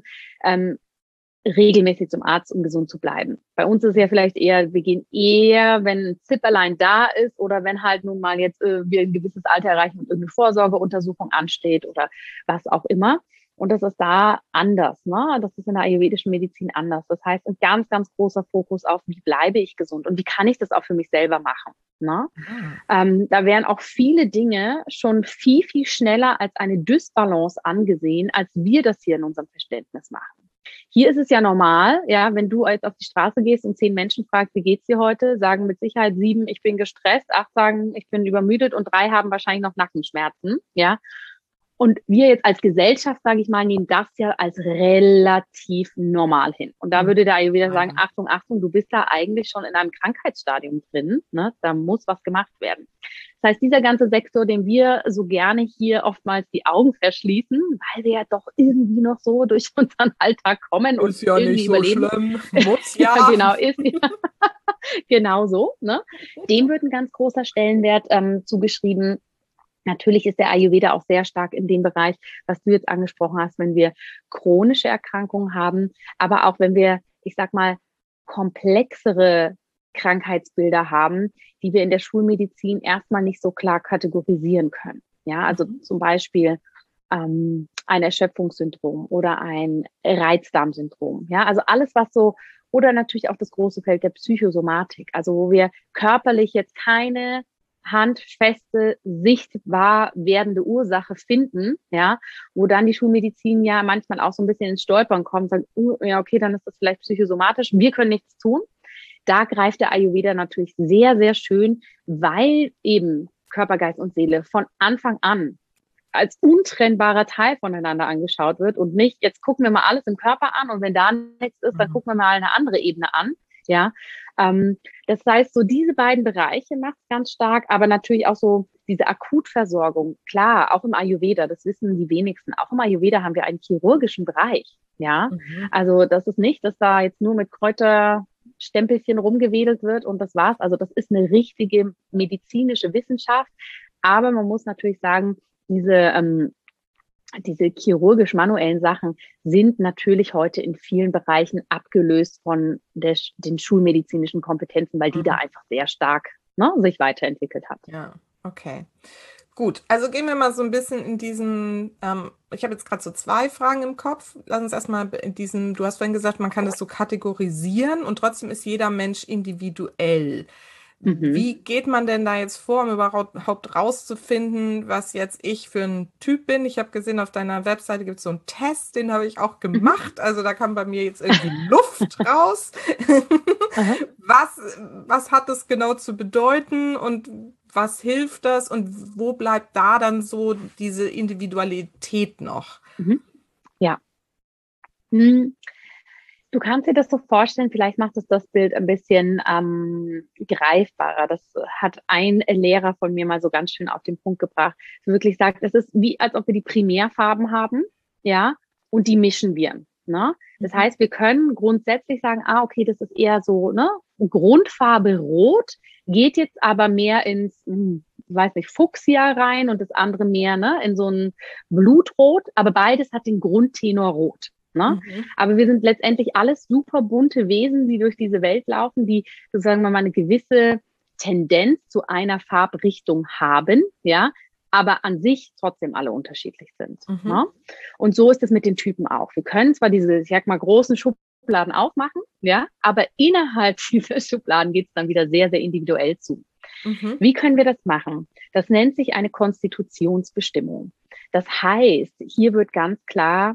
regelmäßig zum Arzt, um gesund zu bleiben. Bei uns ist es ja vielleicht eher, wir gehen eher, wenn ein Zipperlein da ist oder wenn halt nun mal jetzt wir ein gewisses Alter erreichen und irgendeine Vorsorgeuntersuchung ansteht oder was auch immer. Und das ist da anders, ne? Das ist in der ayurvedischen Medizin anders. Das heißt, ein ganz, ganz großer Fokus auf, wie bleibe ich gesund und wie kann ich das auch für mich selber machen, ne? Da werden auch viele Dinge schon viel, viel schneller als eine Dysbalance angesehen, als wir das hier in unserem Verständnis machen. Hier ist es ja normal, ja, wenn du jetzt auf die Straße gehst und 10 Menschen fragst, wie geht's dir heute, sagen mit Sicherheit 7, ich bin gestresst, 8 sagen, ich bin übermüdet und 3 haben wahrscheinlich noch Nackenschmerzen, ja. Und wir jetzt als Gesellschaft, sage ich mal, nehmen das ja als relativ normal hin. Und da würde der Ayurveda sagen, Achtung, Achtung, du bist da eigentlich schon in einem Krankheitsstadium drin, ne? Da muss was gemacht werden. Das heißt, dieser ganze Sektor, dem wir so gerne hier oftmals die Augen verschließen, weil wir ja doch irgendwie noch so durch unseren Alltag kommen und ist ja irgendwie nicht so überleben. Schlimm. Muss ja. Genau, ist ja. Genau so, ne? Dem wird ein ganz großer Stellenwert zugeschrieben. Natürlich ist der Ayurveda auch sehr stark in dem Bereich, was du jetzt angesprochen hast, wenn wir chronische Erkrankungen haben, aber auch wenn wir, ich sag mal, komplexere Krankheitsbilder haben, die wir in der Schulmedizin erstmal nicht so klar kategorisieren können. Ja, also zum Beispiel ein Erschöpfungssyndrom oder ein Reizdarmsyndrom. Ja, also alles, was so, oder natürlich auch das große Feld der Psychosomatik, also wo wir körperlich jetzt keine handfeste, sichtbar werdende Ursache finden, ja, wo dann die Schulmedizin ja manchmal auch so ein bisschen ins Stolpern kommt, sagt, ja, okay, dann ist das vielleicht psychosomatisch, wir können nichts tun. Da greift der Ayurveda natürlich sehr, sehr schön, weil eben Körper, Geist und Seele von Anfang an als untrennbarer Teil voneinander angeschaut wird und nicht, jetzt gucken wir mal alles im Körper an und wenn da nichts ist, dann gucken wir mal eine andere Ebene an. Ja, das heißt, so diese beiden Bereiche macht es ganz stark, aber natürlich auch so diese Akutversorgung. Klar, auch im Ayurveda, das wissen die wenigsten. Auch im Ayurveda haben wir einen chirurgischen Bereich. Ja, also das ist nicht, dass da jetzt nur mit Kräuterstempelchen rumgewedelt wird und das war's. Also das ist eine richtige medizinische Wissenschaft. Aber man muss natürlich sagen, diese chirurgisch-manuellen Sachen sind natürlich heute in vielen Bereichen abgelöst von den schulmedizinischen Kompetenzen, weil die da einfach sehr stark, ne, sich weiterentwickelt hat. Ja, okay. Gut, also gehen wir mal so ein bisschen in diesen, ich habe jetzt gerade so 2 Fragen im Kopf. Lass uns erstmal in diesen, du hast vorhin gesagt, man kann das so kategorisieren und trotzdem ist jeder Mensch individuell. Wie geht man denn da jetzt vor, um überhaupt rauszufinden, was jetzt ich für ein Typ bin? Ich habe gesehen, auf deiner Webseite gibt es so einen Test, den habe ich auch gemacht. Also da kam bei mir jetzt irgendwie Luft raus. Was hat das genau zu bedeuten und was hilft das und wo bleibt da dann so diese Individualität noch? Ja. Du kannst dir das so vorstellen, vielleicht macht es das Bild ein bisschen greifbarer. Das hat ein Lehrer von mir mal so ganz schön auf den Punkt gebracht. So wirklich sagt, es ist wie, als ob wir die Primärfarben haben, ja, und die mischen wir. Ne? Das heißt, wir können grundsätzlich sagen, okay, das ist eher so, ne, Grundfarbe Rot, geht jetzt aber mehr ins, weiß nicht, Fuchsia rein und das andere mehr, ne, in so ein Blutrot, aber beides hat den Grundtenor Rot. Ne? Aber wir sind letztendlich alles super bunte Wesen, die durch diese Welt laufen, die sozusagen mal eine gewisse Tendenz zu einer Farbrichtung haben, ja, aber an sich trotzdem alle unterschiedlich sind. Ne? Und so ist es mit den Typen auch. Wir können zwar diese, ich sag mal, großen Schubladen aufmachen, ja, aber innerhalb dieser Schubladen geht es dann wieder sehr, sehr individuell zu. Wie können wir das machen? Das nennt sich eine Konstitutionsbestimmung. Das heißt, hier wird ganz klar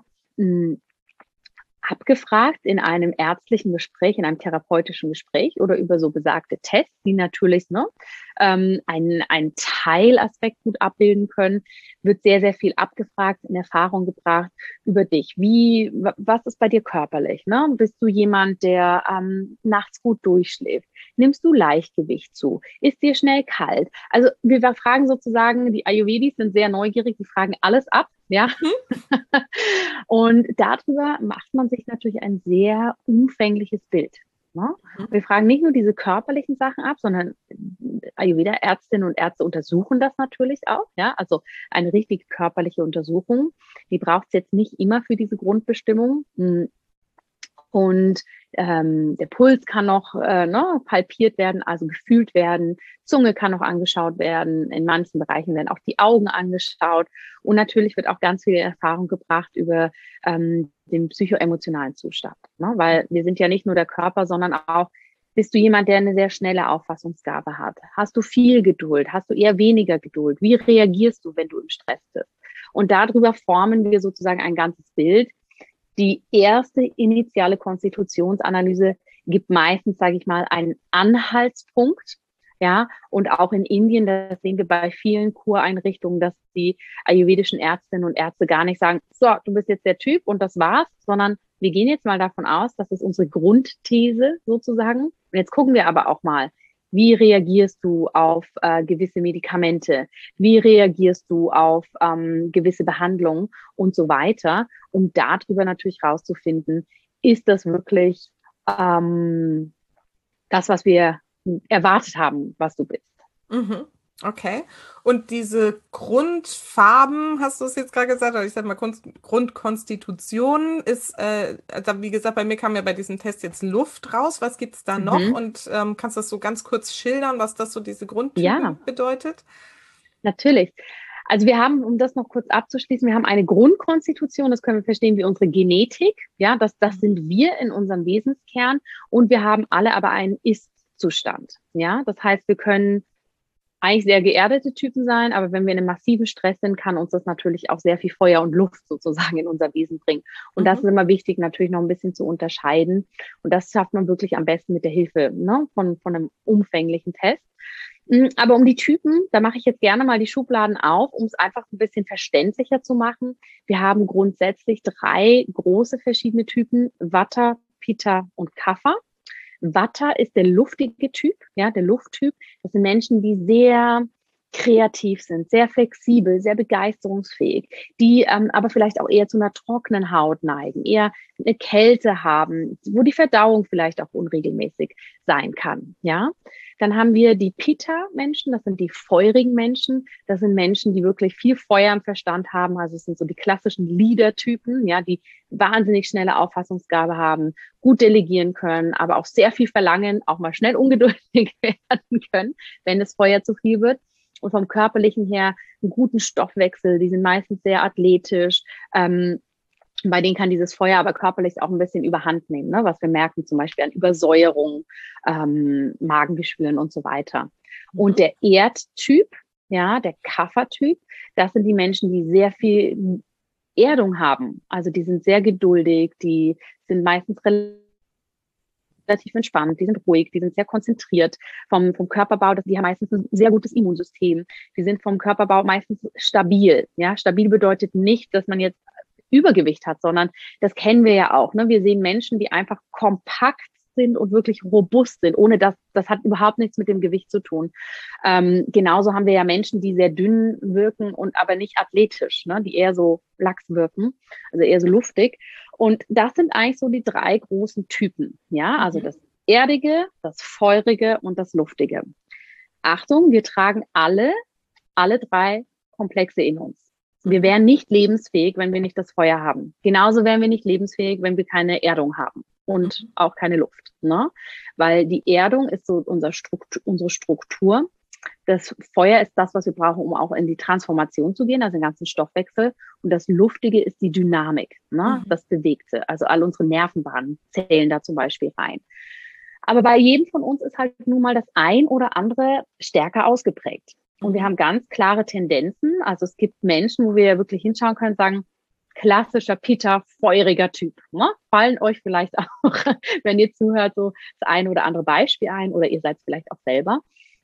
abgefragt in einem ärztlichen Gespräch, in einem therapeutischen Gespräch oder über so besagte Tests, die natürlich einen Teilaspekt gut abbilden können, wird sehr, sehr viel abgefragt, in Erfahrung gebracht über dich. Was ist bei dir körperlich? Ne? Bist du jemand, der nachts gut durchschläft? Nimmst du Leichtgewicht zu? Ist dir schnell kalt? Also wir fragen sozusagen, die Ayurvedis sind sehr neugierig, die fragen alles ab. Ja, und darüber macht man sich natürlich ein sehr umfängliches Bild. Ne? Wir fragen nicht nur diese körperlichen Sachen ab, sondern Ayurveda-Ärztinnen und Ärzte untersuchen das natürlich auch. Ja, also eine richtige körperliche Untersuchung, die braucht es jetzt nicht immer für diese Grundbestimmung. Und der Puls kann noch palpiert werden, also gefühlt werden. Zunge kann noch angeschaut werden. In manchen Bereichen werden auch die Augen angeschaut. Und natürlich wird auch ganz viel Erfahrung gebracht über den psychoemotionalen Zustand. Ne? Weil wir sind ja nicht nur der Körper, sondern auch, bist du jemand, der eine sehr schnelle Auffassungsgabe hat? Hast du viel Geduld? Hast du eher weniger Geduld? Wie reagierst du, wenn du im Stress bist? Und darüber formen wir sozusagen ein ganzes Bild. Die erste initiale Konstitutionsanalyse gibt meistens, sage ich mal, einen Anhaltspunkt. Ja, und auch in Indien, das sehen wir bei vielen Kureinrichtungen, dass die ayurvedischen Ärztinnen und Ärzte gar nicht sagen, so, du bist jetzt der Typ und das war's, sondern wir gehen jetzt mal davon aus, das ist unsere Grundthese sozusagen. Und jetzt gucken wir aber auch mal, wie reagierst du auf gewisse Medikamente? Wie reagierst du auf gewisse Behandlungen und so weiter, um darüber natürlich rauszufinden, ist das wirklich das, was wir erwartet haben, was du bist. Okay. Und diese Grundfarben, hast du es jetzt gerade gesagt, oder ich sag mal Grundkonstitution ist, also wie gesagt, bei mir kam ja bei diesem Test jetzt Luft raus. Was gibt's da noch? Und kannst du das so ganz kurz schildern, was das so diese Grundtypen bedeutet? Natürlich. Also wir haben, um das noch kurz abzuschließen, wir haben eine Grundkonstitution, das können wir verstehen wie unsere Genetik. Ja, das sind wir in unserem Wesenskern. Und wir haben alle aber einen Ist-Zustand. Ja, das heißt, wir können eigentlich sehr geerdete Typen sein, aber wenn wir in einem massiven Stress sind, kann uns das natürlich auch sehr viel Feuer und Luft sozusagen in unser Wesen bringen. Und das ist immer wichtig, natürlich noch ein bisschen zu unterscheiden. Und das schafft man wirklich am besten mit der Hilfe von einem umfänglichen Test. Aber um die Typen, da mache ich jetzt gerne mal die Schubladen auf, um es einfach ein bisschen verständlicher zu machen. Wir haben grundsätzlich 3 große verschiedene Typen: Vata, Pitta und Kapha. Vata ist der luftige Typ, ja, der Lufttyp. Das sind Menschen, die sehr kreativ sind, sehr flexibel, sehr begeisterungsfähig, die aber vielleicht auch eher zu einer trockenen Haut neigen, eher eine Kälte haben, wo die Verdauung vielleicht auch unregelmäßig sein kann, ja. Dann haben wir die Pitta-Menschen, das sind die feurigen Menschen. Das sind Menschen, die wirklich viel Feuer im Verstand haben. Also es sind so die klassischen Leader-Typen, ja, die wahnsinnig schnelle Auffassungsgabe haben, gut delegieren können, aber auch sehr viel verlangen, auch mal schnell ungeduldig werden können, wenn das Feuer zu viel wird. Und vom Körperlichen her einen guten Stoffwechsel. Die sind meistens sehr athletisch. Bei denen kann dieses Feuer aber körperlich auch ein bisschen überhand nehmen, ne? Was wir merken zum Beispiel an Übersäuerung, Magengeschwüren und so weiter. Und der Erdtyp, ja, der Kapha-Typ, das sind die Menschen, die sehr viel Erdung haben. Also die sind sehr geduldig, die sind meistens relativ entspannt, die sind ruhig, die sind sehr konzentriert vom Körperbau, die haben meistens ein sehr gutes Immunsystem. Die sind vom Körperbau meistens stabil. Ja, stabil bedeutet nicht, dass man jetzt Übergewicht hat, sondern das kennen wir ja auch. Ne? Wir sehen Menschen, die einfach kompakt sind und wirklich robust sind, ohne das hat überhaupt nichts mit dem Gewicht zu tun. Genauso haben wir ja Menschen, die sehr dünn wirken und aber nicht athletisch, ne? Die eher so lax wirken, also eher so luftig. Und das sind eigentlich so die 3 großen Typen, ja, also das Erdige, das Feurige und das Luftige. Achtung, wir tragen alle 3 Komplexe in uns. Wir wären nicht lebensfähig, wenn wir nicht das Feuer haben. Genauso wären wir nicht lebensfähig, wenn wir keine Erdung haben und auch keine Luft, ne? Weil die Erdung ist so unsere Struktur. Das Feuer ist das, was wir brauchen, um auch in die Transformation zu gehen, also den ganzen Stoffwechsel. Und das Luftige ist die Dynamik, ne? Das Bewegte. Also all unsere Nervenbahnen zählen da zum Beispiel rein. Aber bei jedem von uns ist halt nun mal das ein oder andere stärker ausgeprägt. Und wir haben ganz klare Tendenzen. Also es gibt Menschen, wo wir ja wirklich hinschauen können, sagen, klassischer Pitta, feuriger Typ. Ne? Fallen euch vielleicht auch, wenn ihr zuhört, so das eine oder andere Beispiel ein oder ihr seid es vielleicht auch selber.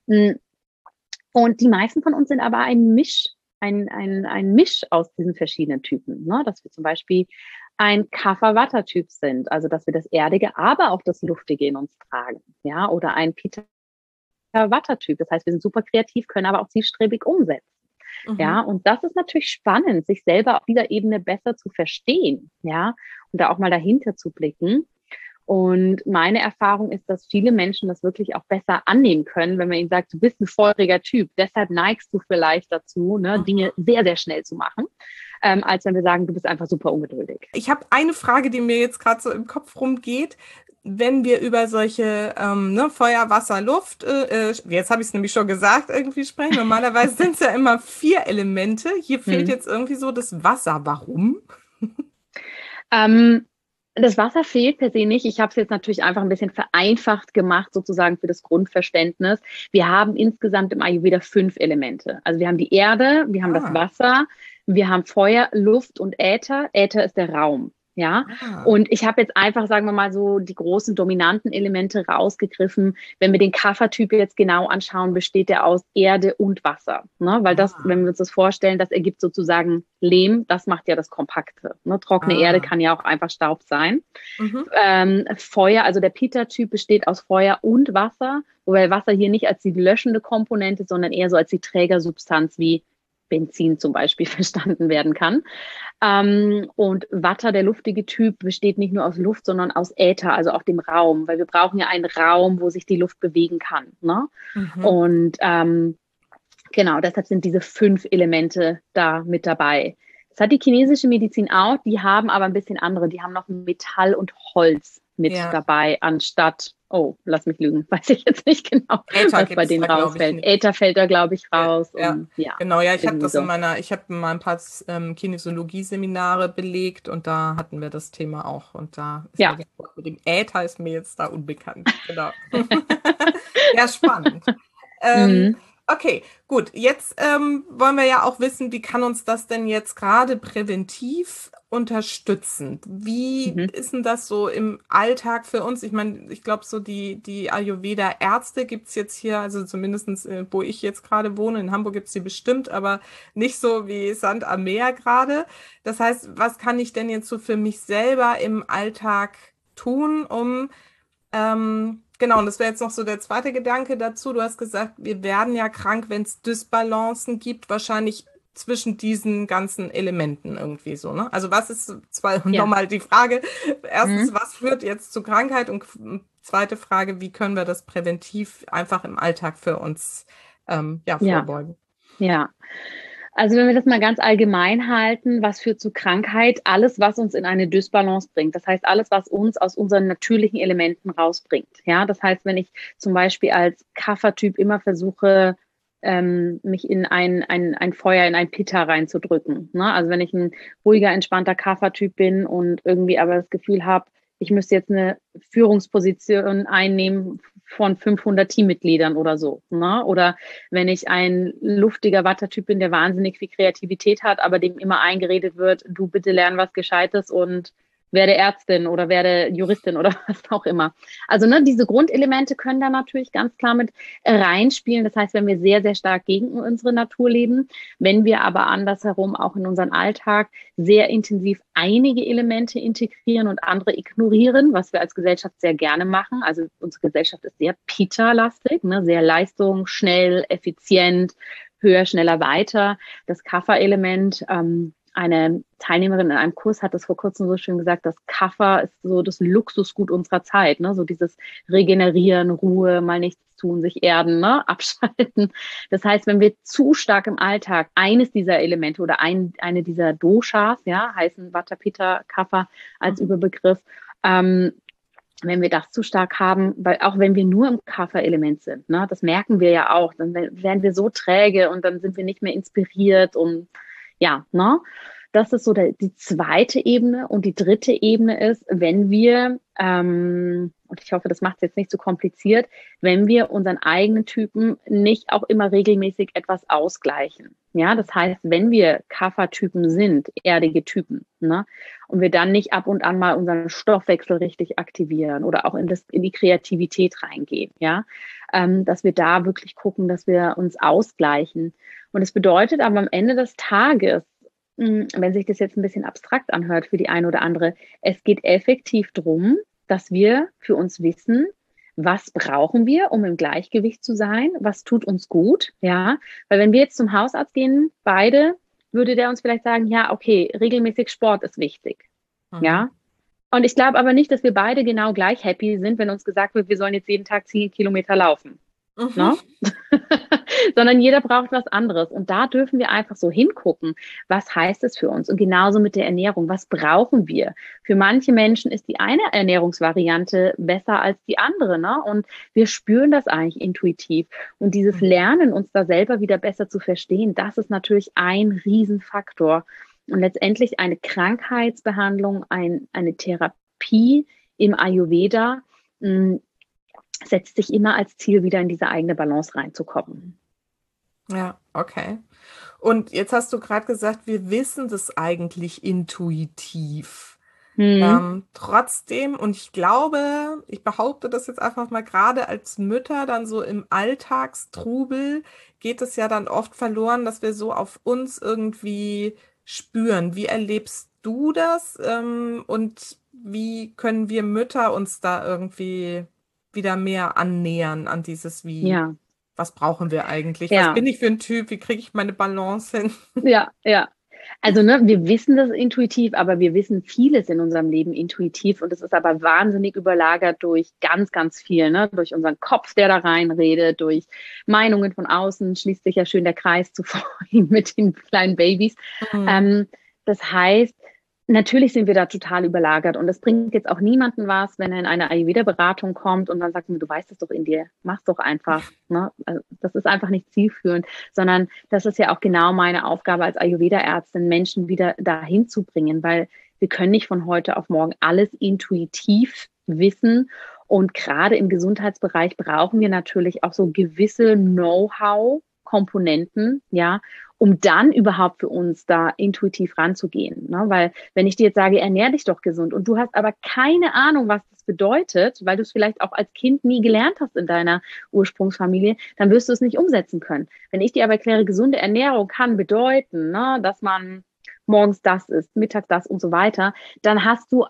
Und die meisten von uns sind aber ein Misch aus diesen verschiedenen Typen. Ne? Dass wir zum Beispiel ein Kapha-Vata-Typ sind, also dass wir das Erdige, aber auch das Luftige in uns tragen. Ja, oder ein Pitta Vata-Typ. Das heißt, wir sind super kreativ, können aber auch zielstrebig umsetzen. Ja, und das ist natürlich spannend, sich selber auf dieser Ebene besser zu verstehen, ja, und da auch mal dahinter zu blicken. Und meine Erfahrung ist, dass viele Menschen das wirklich auch besser annehmen können, wenn man ihnen sagt, du bist ein feuriger Typ, deshalb neigst du vielleicht dazu, ne, Dinge sehr, sehr schnell zu machen, als wenn wir sagen, du bist einfach super ungeduldig. Ich habe eine Frage, die mir jetzt gerade so im Kopf rumgeht. Wenn wir über solche Feuer, Wasser, Luft, jetzt habe ich es nämlich schon gesagt, irgendwie sprechen. Normalerweise sind es ja immer 4 Elemente. Hier fehlt jetzt irgendwie so das Wasser. Warum? Das Wasser fehlt per se nicht. Ich habe es jetzt natürlich einfach ein bisschen vereinfacht gemacht, sozusagen für das Grundverständnis. Wir haben insgesamt im Ayurveda 5 Elemente. Also wir haben die Erde, wir haben das Wasser, wir haben Feuer, Luft und Äther. Äther ist der Raum. Ja, und ich habe jetzt einfach, sagen wir mal so, die großen dominanten Elemente rausgegriffen. Wenn wir den Kapha-Typ jetzt genau anschauen, besteht der aus Erde und Wasser. Ne? Weil das, wenn wir uns das vorstellen, das ergibt sozusagen Lehm, das macht ja das Kompakte. Ne? Trockene Erde kann ja auch einfach Staub sein. Feuer, also der Pitta-Typ besteht aus Feuer und Wasser, wobei Wasser hier nicht als die löschende Komponente, sondern eher so als die Trägersubstanz wie Benzin zum Beispiel verstanden werden kann. Und Vata, der luftige Typ, besteht nicht nur aus Luft, sondern aus Äther, also auch dem Raum, weil wir brauchen ja einen Raum, wo sich die Luft bewegen kann. Ne? Und genau, deshalb sind diese 5 Elemente da mit dabei. Das hat die chinesische Medizin auch, die haben aber ein bisschen andere, die haben noch Metall und Holz mit dabei, anstatt, oh, lass mich lügen, weiß ich jetzt nicht genau, was bei denen rausfällt. Äther fällt da, glaube ich, raus. Genau, ich habe das ich habe mal ein paar Kinesiologie-Seminare belegt und da hatten wir das Thema auch und da ist mir mit dem Äther ist mir jetzt da unbekannt. Genau. Ja, spannend. Okay, gut. Jetzt wollen wir ja auch wissen, wie kann uns das denn jetzt gerade präventiv unterstützen. Wie Mhm. ist denn das so im Alltag für uns? Ich meine, ich glaube, so die Ayurveda-Ärzte gibt's jetzt hier, also zumindestens wo ich jetzt gerade wohne, in Hamburg gibt's die bestimmt, aber nicht so wie Sand am Meer gerade. Das heißt, was kann ich denn jetzt so für mich selber im Alltag tun, um genau, und das wäre jetzt noch so der zweite Gedanke dazu. Du hast gesagt, wir werden ja krank, wenn es Dysbalancen gibt, wahrscheinlich zwischen diesen ganzen Elementen irgendwie so, ne? Also was ist zwar Ja. nochmal die Frage, erstens, Mhm. was führt jetzt zu Krankheit? Und zweite Frage, wie können wir das präventiv einfach im Alltag für uns ja, Ja. vorbeugen? Ja. Also wenn wir das mal ganz allgemein halten, was führt zu Krankheit? Alles, was uns in eine Dysbalance bringt. Das heißt, alles, was uns aus unseren natürlichen Elementen rausbringt. Ja, das heißt, wenn ich zum Beispiel als Kapha-Typ immer versuche, mich in ein Feuer, in ein Pitta reinzudrücken. Ne? Also wenn ich ein ruhiger, entspannter Kapha-Typ bin und irgendwie aber das Gefühl habe, ich müsste jetzt eine Führungsposition einnehmen von 500 Teammitgliedern oder so. Ne? Oder wenn ich ein luftiger Wattertyp bin, der wahnsinnig viel Kreativität hat, aber dem immer eingeredet wird, du bitte lern was Gescheites und werde Ärztin oder werde Juristin oder was auch immer. Also ne, diese Grundelemente können da natürlich ganz klar mit reinspielen. Das heißt, wenn wir sehr, sehr stark gegen unsere Natur leben, wenn wir aber andersherum auch in unseren Alltag sehr intensiv einige Elemente integrieren und andere ignorieren, was wir als Gesellschaft sehr gerne machen. Also unsere Gesellschaft ist sehr Pita-lastig, ne? Sehr Leistung, schnell, effizient, höher, schneller, weiter. Das Kapha-Element, eine Teilnehmerin in einem Kurs hat das vor kurzem so schön gesagt, das Kapha ist so das Luxusgut unserer Zeit, ne? So dieses Regenerieren, Ruhe, mal nichts tun, sich erden, ne? Abschalten. Das heißt, wenn wir zu stark im Alltag eines dieser Elemente oder eine dieser Doshas, ja, heißen Vata, Pitta, Kapha als Mhm. Überbegriff, wenn wir das zu stark haben, weil auch wenn wir nur im Kapha-Element sind, ne, das merken wir ja auch, dann werden wir so träge und dann sind wir nicht mehr inspiriert und ja, ne? Das ist so die zweite Ebene. Und die dritte Ebene ist, wenn wir, und ich hoffe, das macht es jetzt nicht zu kompliziert, wenn wir unseren eigenen Typen nicht auch immer regelmäßig etwas ausgleichen. Ja, das heißt, wenn wir Kapha-Typen sind, erdige Typen, ne, und wir dann nicht ab und an mal unseren Stoffwechsel richtig aktivieren oder auch in die Kreativität reingehen, ja, dass wir da wirklich gucken, dass wir uns ausgleichen. Und es bedeutet aber am Ende des Tages, wenn sich das jetzt ein bisschen abstrakt anhört für die eine oder andere, es geht effektiv darum, dass wir für uns wissen, was brauchen wir, um im Gleichgewicht zu sein, was tut uns gut, ja, weil wenn wir jetzt zum Hausarzt gehen, beide, würde der uns vielleicht sagen, ja, okay, regelmäßig Sport ist wichtig, Mhm. ja. Und ich glaube aber nicht, dass wir beide genau gleich happy sind, wenn uns gesagt wird, wir sollen jetzt jeden Tag 10 Kilometer laufen. Mhm. Ne? Sondern jeder braucht was anderes. Und da dürfen wir einfach so hingucken, was heißt es für uns? Und genauso mit der Ernährung, was brauchen wir? Für manche Menschen ist die eine Ernährungsvariante besser als die andere. Ne? Und wir spüren das eigentlich intuitiv. Und dieses Mhm. Lernen, uns da selber wieder besser zu verstehen, das ist natürlich ein Riesenfaktor. Und letztendlich eine Krankheitsbehandlung, eine Therapie im Ayurveda, setzt sich immer als Ziel, wieder in diese eigene Balance reinzukommen. Ja, okay. Und jetzt hast du gerade gesagt, wir wissen das eigentlich intuitiv. Hm. Trotzdem, und ich glaube, ich behaupte das jetzt einfach mal, gerade als Mütter dann so im Alltagstrubel geht es ja dann oft verloren, dass wir so auf uns irgendwie spüren. Wie erlebst du das? Und wie können wir Mütter uns da irgendwie wieder mehr annähern an dieses Wie? Ja, Was brauchen wir eigentlich? Was ja, bin ich für ein Typ? Wie kriege ich meine Balance hin? ja, ja. Also, ne, wir wissen das intuitiv, aber wir wissen vieles in unserem Leben intuitiv und es ist aber wahnsinnig überlagert durch ganz, ganz viel, ne? Durch unseren Kopf, der da reinredet, durch Meinungen von außen, schließt sich ja schön der Kreis zu vorhin mit den kleinen Babys. Mhm. Ähm, Das heißt, natürlich sind wir da total überlagert und es bringt jetzt auch niemanden was, wenn er in eine Ayurveda-Beratung kommt und dann sagt mir, du weißt es doch in dir, mach's doch einfach. Ne? Also das ist einfach nicht zielführend, sondern das ist ja auch genau meine Aufgabe als Ayurveda-Ärztin, Menschen wieder dahin zu bringen, weil wir können nicht von heute auf morgen alles intuitiv wissen. Und gerade im Gesundheitsbereich brauchen wir natürlich auch so gewisse Know-how-Komponenten, ja, um dann überhaupt für uns da intuitiv ranzugehen. Ne? Weil wenn ich dir jetzt sage, ernähr dich doch gesund und du hast aber keine Ahnung, was das bedeutet, weil du es vielleicht auch als Kind nie gelernt hast in deiner Ursprungsfamilie, dann wirst du es nicht umsetzen können. Wenn ich dir aber erkläre, gesunde Ernährung kann bedeuten, ne, dass man morgens das isst, mittags das und so weiter, dann hast du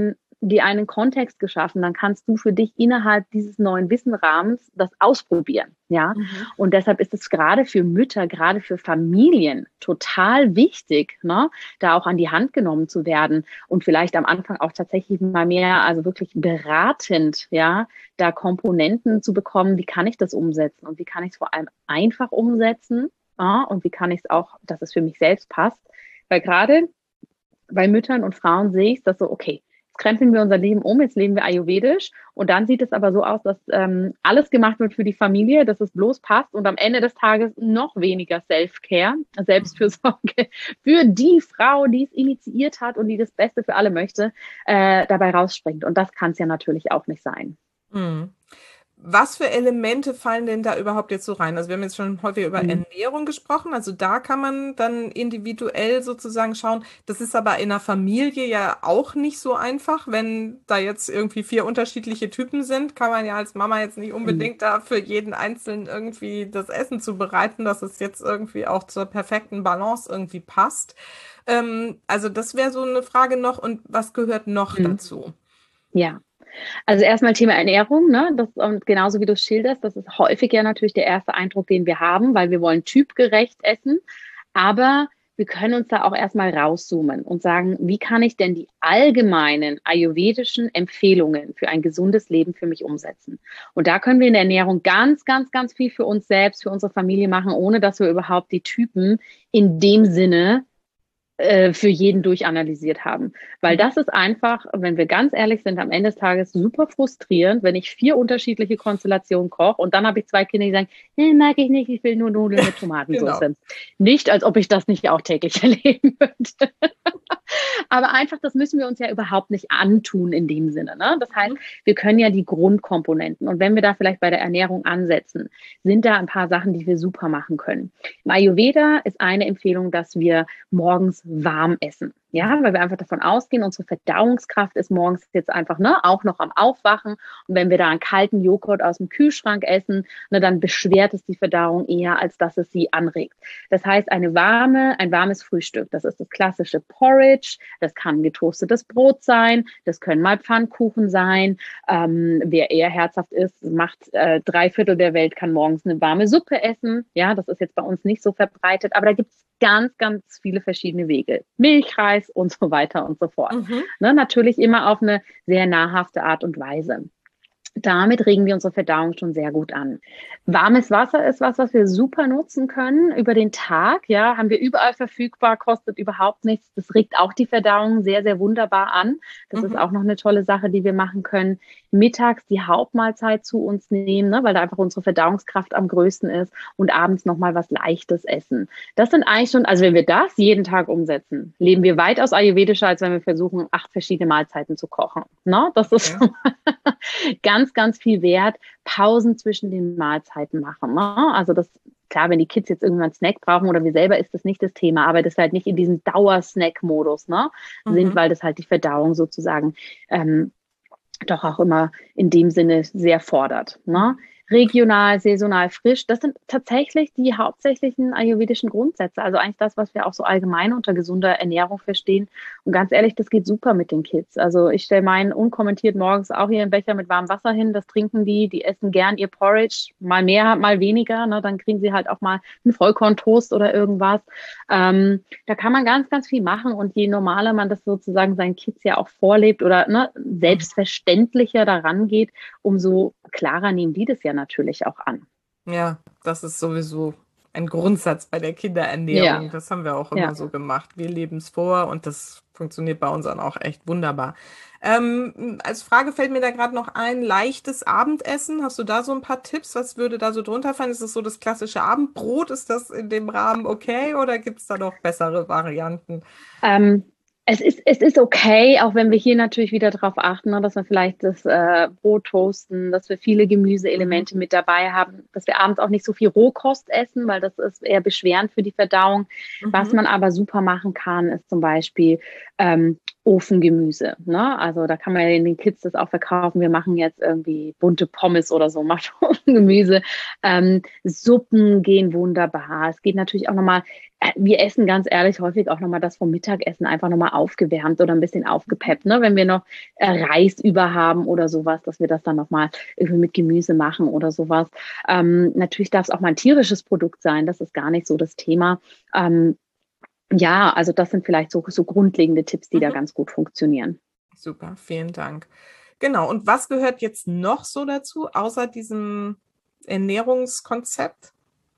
dir einen Kontext geschaffen, dann kannst du für dich innerhalb dieses neuen Wissenrahmens das ausprobieren, ja. Mhm. Und deshalb ist es gerade für Mütter, gerade für Familien total wichtig, ne, da auch an die Hand genommen zu werden und vielleicht am Anfang auch tatsächlich mal mehr, also wirklich beratend, ja, da Komponenten zu bekommen, wie kann ich das umsetzen und wie kann ich es vor allem einfach umsetzen, ja, und wie kann ich es auch, dass es für mich selbst passt, weil gerade bei Müttern und Frauen sehe ich das so, okay, jetzt krempeln wir unser Leben um, jetzt leben wir ayurvedisch und dann sieht es aber so aus, dass alles gemacht wird für die Familie, dass es bloß passt und am Ende des Tages noch weniger Self-Care, Selbstfürsorge für die Frau, die es initiiert hat und die das Beste für alle möchte, dabei rausspringt. Und das kann es ja natürlich auch nicht sein. Mhm. Was für Elemente fallen denn da überhaupt jetzt so rein? Also wir haben jetzt schon häufig über Mhm. Ernährung gesprochen. Also da kann man dann individuell sozusagen schauen. Das ist aber in der Familie ja auch nicht so einfach. Wenn da jetzt irgendwie 4 unterschiedliche Typen sind, kann man ja als Mama jetzt nicht Mhm. unbedingt da für jeden Einzelnen irgendwie das Essen zubereiten, dass es jetzt irgendwie auch zur perfekten Balance irgendwie passt. Also das wäre so eine Frage noch. Und was gehört noch Mhm. dazu? Ja. Also erstmal Thema Ernährung, ne? Das, und genauso wie du es schilderst, das ist häufig ja natürlich der erste Eindruck, den wir haben, weil wir wollen typgerecht essen. Aber wir können uns da auch erstmal rauszoomen und sagen, wie kann ich denn die allgemeinen ayurvedischen Empfehlungen für ein gesundes Leben für mich umsetzen? Und da können wir in der Ernährung ganz, ganz, ganz viel für uns selbst, für unsere Familie machen, ohne dass wir überhaupt die Typen in dem Sinne für jeden durchanalysiert haben. Weil Mhm. das ist einfach, wenn wir ganz ehrlich sind, am Ende des Tages super frustrierend, wenn ich 4 unterschiedliche Konstellationen koche und dann habe ich 2 Kinder, die sagen, nee, mag ich nicht, ich will nur Nudeln mit Genau. Tomatensauce. Nicht, als ob ich das nicht auch täglich erleben würde. Aber einfach, das müssen wir uns ja überhaupt nicht antun in dem Sinne. Ne? Das heißt, Mhm. wir können ja die Grundkomponenten. Und wenn wir da vielleicht bei der Ernährung ansetzen, sind da ein paar Sachen, die wir super machen können. Im Ayurveda ist eine Empfehlung, dass wir morgens warm essen. Ja, weil wir einfach davon ausgehen, unsere Verdauungskraft ist morgens jetzt einfach, ne, auch noch am Aufwachen. Und wenn wir da einen kalten Joghurt aus dem Kühlschrank essen, ne, dann beschwert es die Verdauung eher, als dass es sie anregt. Das heißt, ein warmes Frühstück, das ist das klassische Porridge, das kann getoastetes Brot sein, das können mal Pfannkuchen sein. Wer eher herzhaft ist, macht 3/4 der Welt kann morgens eine warme Suppe essen. Ja, das ist jetzt bei uns nicht so verbreitet, aber da gibt es ganz, ganz viele verschiedene Wege. Milchreis und so weiter und so fort. Mhm. Ne, natürlich immer auf eine sehr nahrhafte Art und Weise. Damit regen wir unsere Verdauung schon sehr gut an. Warmes Wasser ist was wir super nutzen können über den Tag. Ja, haben wir überall verfügbar, kostet überhaupt nichts. Das regt auch die Verdauung sehr, sehr wunderbar an. Das ist Mhm. auch noch eine tolle Sache, die wir machen können. Mittags die Hauptmahlzeit zu uns nehmen, ne, weil da einfach unsere Verdauungskraft am größten ist und abends nochmal was Leichtes essen. Das sind eigentlich schon, also wenn wir das jeden Tag umsetzen, leben wir weitaus ayurvedischer, als wenn wir versuchen, 8 verschiedene Mahlzeiten zu kochen. Ne? Das ist Okay. ganz, ganz viel wert, Pausen zwischen den Mahlzeiten machen. Ne? Also das, klar, wenn die Kids jetzt irgendwann einen Snack brauchen oder wir selber, ist das nicht das Thema, aber das halt nicht in diesem Dauersnack-Modus, ne, sind, Mhm. weil das halt die Verdauung sozusagen doch auch immer in dem Sinne sehr fordert. Ne? Regional, saisonal, frisch, das sind tatsächlich die hauptsächlichen ayurvedischen Grundsätze. Also eigentlich das, was wir auch so allgemein unter gesunder Ernährung verstehen. Und ganz ehrlich, das geht super mit den Kids. Also ich stelle meinen unkommentiert morgens auch hier einen Becher mit warmem Wasser hin. Das trinken die essen gern ihr Porridge, mal mehr, mal weniger. Ne? Dann kriegen sie halt auch mal einen Vollkorntoast oder irgendwas. Da kann man ganz, ganz viel machen. Und je normaler man das sozusagen seinen Kids ja auch vorlebt oder ne, Mhm. selbstverständlicher daran geht, umso klarer nehmen die das ja natürlich auch an. Ja, das ist sowieso ein Grundsatz bei der Ja, Kinderernährung. Das haben wir auch ja. immer so gemacht. Wir leben es vor und das funktioniert bei uns dann auch echt wunderbar. Als Frage fällt mir da gerade noch ein, leichtes Abendessen. Hast du da so ein paar Tipps? Was würde da so drunter fallen? Ist das so das klassische Abendbrot? Ist das in dem Rahmen okay oder gibt es da noch bessere Varianten? Ähm, Es ist okay, auch wenn wir hier natürlich wieder darauf achten, ne, dass wir vielleicht das Brot toasten, dass wir viele Gemüseelemente mit dabei haben, dass wir abends auch nicht so viel Rohkost essen, weil das ist eher beschwerend für die Verdauung. Was man aber super machen kann, ist zum Beispiel Ofengemüse. Ne? Also da kann man ja den Kids das auch verkaufen. Wir machen jetzt irgendwie bunte Pommes oder so, macht Ofengemüse. Suppen gehen wunderbar. Es geht natürlich auch nochmal, wir essen ganz ehrlich häufig auch nochmal das vom Mittagessen einfach nochmal aufgewärmt oder ein bisschen aufgepeppt, ne? Wenn wir noch Reis über haben oder sowas, dass wir das dann nochmal irgendwie mit Gemüse machen oder sowas. Natürlich darf es auch mal ein tierisches Produkt sein, das ist gar nicht so das Thema. Ja, also das sind vielleicht so grundlegende Tipps, die da ganz gut funktionieren. Super, vielen Dank. Genau, und was gehört jetzt noch so dazu, außer diesem Ernährungskonzept?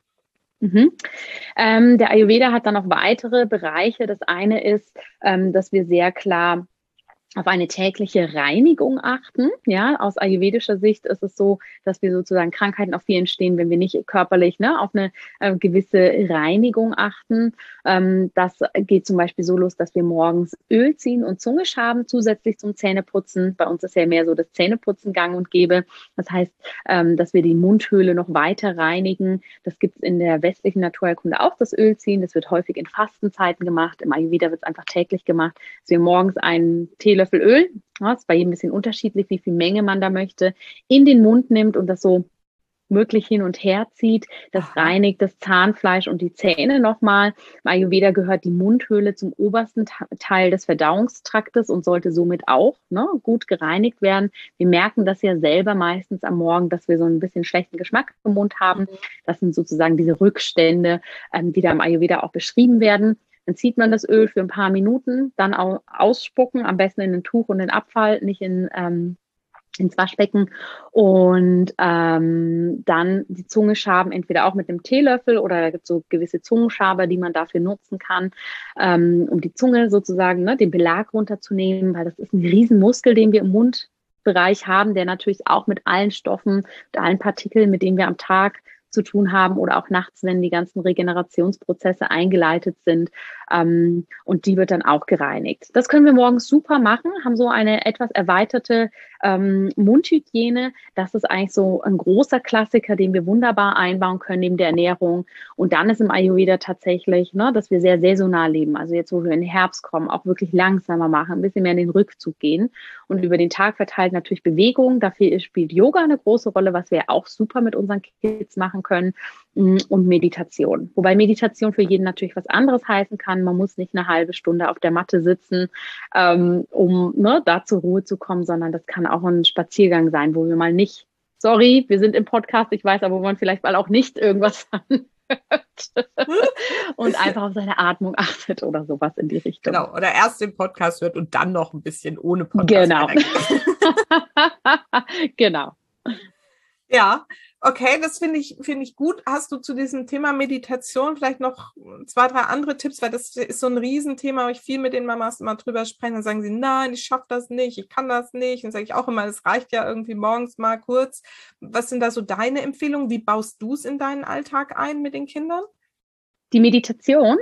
Der Ayurveda hat dann noch weitere Bereiche. Das eine ist, dass wir sehr klar auf eine tägliche Reinigung achten. Ja, aus ayurvedischer Sicht ist es so, dass wir sozusagen Krankheiten auch viel entstehen, wenn wir nicht körperlich auf eine gewisse Reinigung achten. Das geht zum Beispiel so los, dass wir morgens Öl ziehen und Zunge schaben, zusätzlich zum Zähneputzen. Bei uns ist ja mehr so das Zähneputzen gang und gäbe. Das heißt, dass wir die Mundhöhle noch weiter reinigen. Das gibt es in der westlichen Naturheilkunde auch, das Öl ziehen. Das wird häufig in Fastenzeiten gemacht. Im Ayurveda wird es einfach täglich gemacht, dass wir morgens einen Teelöffel Öl, das ist bei jedem ein bisschen unterschiedlich, wie viel Menge man da möchte, in den Mund nimmt und das so möglich hin und her zieht. Das reinigt das Zahnfleisch und die Zähne nochmal. Im Ayurveda gehört die Mundhöhle zum obersten Teil des Verdauungstraktes und sollte somit auch gut gereinigt werden. Wir merken das ja selber meistens am Morgen, dass wir so ein bisschen schlechten Geschmack im Mund haben. Das sind sozusagen diese Rückstände, die da im Ayurveda auch beschrieben werden. Dann zieht man das Öl für ein paar Minuten, dann ausspucken, am besten in ein Tuch und den Abfall, nicht ins Waschbecken. Und dann die Zunge schaben, entweder auch mit einem Teelöffel oder da gibt es so gewisse Zungenschaber, die man dafür nutzen kann, um die Zunge sozusagen, den Belag runterzunehmen, weil das ist ein Riesenmuskel, den wir im Mundbereich haben, der natürlich auch mit allen Stoffen, mit allen Partikeln, mit denen wir am Tag zu tun haben oder auch nachts, wenn die ganzen Regenerationsprozesse eingeleitet sind. Und die wird dann auch gereinigt. Das können wir morgens super machen, haben so eine etwas erweiterte Mundhygiene. Das ist eigentlich so ein großer Klassiker, den wir wunderbar einbauen können neben der Ernährung. Und dann ist im Ayurveda tatsächlich, dass wir sehr saisonal leben. Also jetzt, wo wir in den Herbst kommen, auch wirklich langsamer machen, ein bisschen mehr in den Rückzug gehen und über den Tag verteilt natürlich Bewegung. Dafür spielt Yoga eine große Rolle, was wir auch super mit unseren Kids machen können, und Meditation. Wobei Meditation für jeden natürlich was anderes heißen kann. Man muss nicht eine halbe Stunde auf der Matte sitzen, um da zur Ruhe zu kommen, sondern das kann auch ein Spaziergang sein, wo wir mal nicht, sorry, wir sind im Podcast, ich weiß, aber wo man vielleicht mal auch nicht irgendwas anhört und einfach auf seine Atmung achtet oder sowas in die Richtung. Genau, oder erst den Podcast hört und dann noch ein bisschen ohne Podcast. Genau. Genau. Ja, okay, das finde ich gut. Hast du zu diesem Thema Meditation vielleicht noch 2, 3 andere Tipps? Weil das ist so ein Riesenthema, wo ich viel mit den Mamas immer drüber spreche. Dann sagen sie, nein, ich schaffe das nicht, ich kann das nicht. Dann sage ich auch immer, es reicht ja irgendwie morgens mal kurz. Was sind da so deine Empfehlungen? Wie baust du es in deinen Alltag ein mit den Kindern? Die Meditation?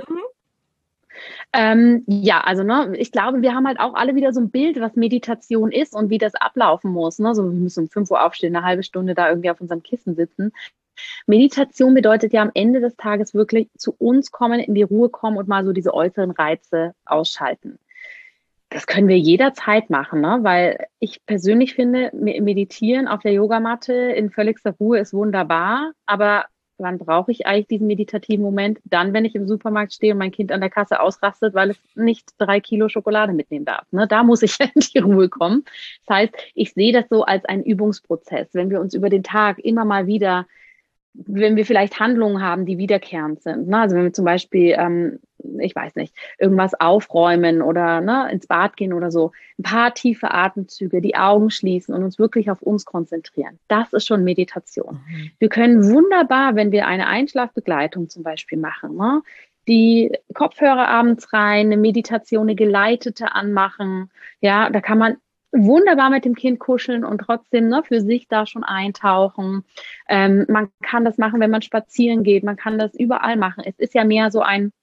Ja, also ich glaube, wir haben halt auch alle wieder so ein Bild, was Meditation ist und wie das ablaufen muss. So, wir müssen um 5 Uhr aufstehen, eine halbe Stunde da irgendwie auf unserem Kissen sitzen. Meditation bedeutet ja am Ende des Tages wirklich zu uns kommen, in die Ruhe kommen und mal so diese äußeren Reize ausschalten. Das können wir jederzeit machen, weil ich persönlich finde, meditieren auf der Yogamatte in völligster Ruhe ist wunderbar, aber wann brauche ich eigentlich diesen meditativen Moment? Dann, wenn ich im Supermarkt stehe und mein Kind an der Kasse ausrastet, weil es nicht 3 Kilo Schokolade mitnehmen darf. Da muss ich in die Ruhe kommen. Das heißt, ich sehe das so als einen Übungsprozess. Wenn wir uns über den Tag immer mal wieder, wenn wir vielleicht Handlungen haben, die wiederkehrend sind. Also wenn wir zum Beispiel, ich weiß nicht, irgendwas aufräumen oder ins Bad gehen oder so, ein paar tiefe Atemzüge, die Augen schließen und uns wirklich auf uns konzentrieren. Das ist schon Meditation. Wir können wunderbar, wenn wir eine Einschlafbegleitung zum Beispiel machen, die Kopfhörer abends rein, eine Meditation, eine geleitete anmachen. Ja, da kann man wunderbar mit dem Kind kuscheln und trotzdem für sich da schon eintauchen. Man kann das machen, wenn man spazieren geht. Man kann das überall machen. Es ist ja mehr so ein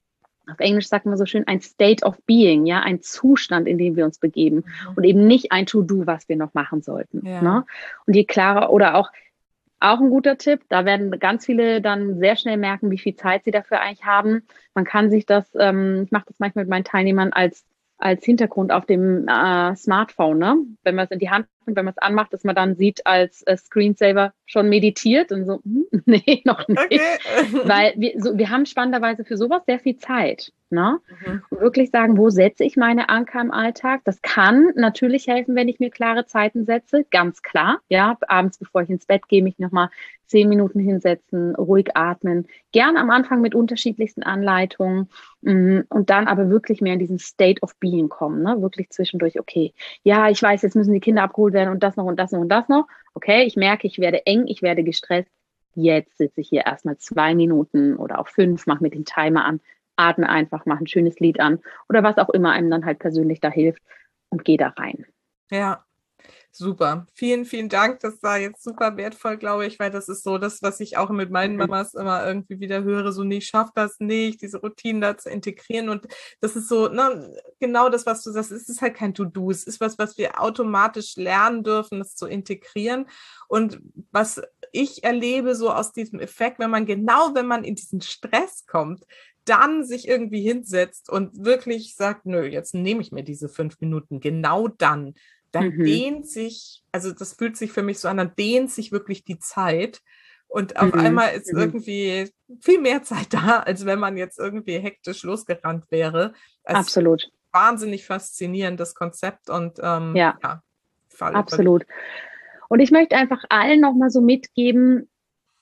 auf Englisch sagt man so schön, ein State of Being, ja, ein Zustand, in dem wir uns begeben und eben nicht ein To-Do, was wir noch machen sollten. Ja. Ne? Und je klarer oder auch ein guter Tipp, da werden ganz viele dann sehr schnell merken, wie viel Zeit sie dafür eigentlich haben. Man kann sich das, ich mache das manchmal mit meinen Teilnehmern als Hintergrund auf dem Smartphone, ne? Wenn man es in die Hand nimmt, wenn man es anmacht, dass man dann sieht, als Screensaver schon meditiert und so, nee, noch nicht. Okay. Weil wir haben spannenderweise für sowas sehr viel Zeit. Ne? Und wirklich sagen, wo setze ich meine Anker im Alltag? Das kann natürlich helfen, wenn ich mir klare Zeiten setze, ganz klar. Ja, abends, bevor ich ins Bett gehe, mich nochmal 10 Minuten hinsetzen, ruhig atmen. Gern am Anfang mit unterschiedlichsten Anleitungen und dann aber wirklich mehr in diesen State of Being kommen. Ne? Wirklich zwischendurch, okay, ja, ich weiß, jetzt müssen die Kinder abgeholt werden und das noch und das noch und das noch. Okay, ich merke, ich werde eng, ich werde gestresst. Jetzt sitze ich hier erstmal 2 Minuten oder auch 5, mache mit dem Timer an, atme einfach, mach ein schönes Lied an oder was auch immer einem dann halt persönlich da hilft und geh da rein. Ja, super. Vielen, vielen Dank. Das war jetzt super wertvoll, glaube ich, weil das ist so das, was ich auch mit meinen Mamas immer irgendwie wieder höre, so, nee, ich schaffe das nicht, diese Routinen da zu integrieren. Und das ist so, ne, genau das, was du sagst, es ist halt kein To-Do, es ist was wir automatisch lernen dürfen, das zu integrieren. Und was ich erlebe so aus diesem Effekt, wenn man in diesen Stress kommt, dann sich irgendwie hinsetzt und wirklich sagt, nö, jetzt nehme ich mir diese 5 Minuten, genau dann dehnt sich, also das fühlt sich für mich so an, dann dehnt sich wirklich die Zeit und auf einmal ist irgendwie viel mehr Zeit da, als wenn man jetzt irgendwie hektisch losgerannt wäre. Also absolut. Wahnsinnig faszinierend, das Konzept und ja absolut. Und ich möchte einfach allen nochmal so mitgeben,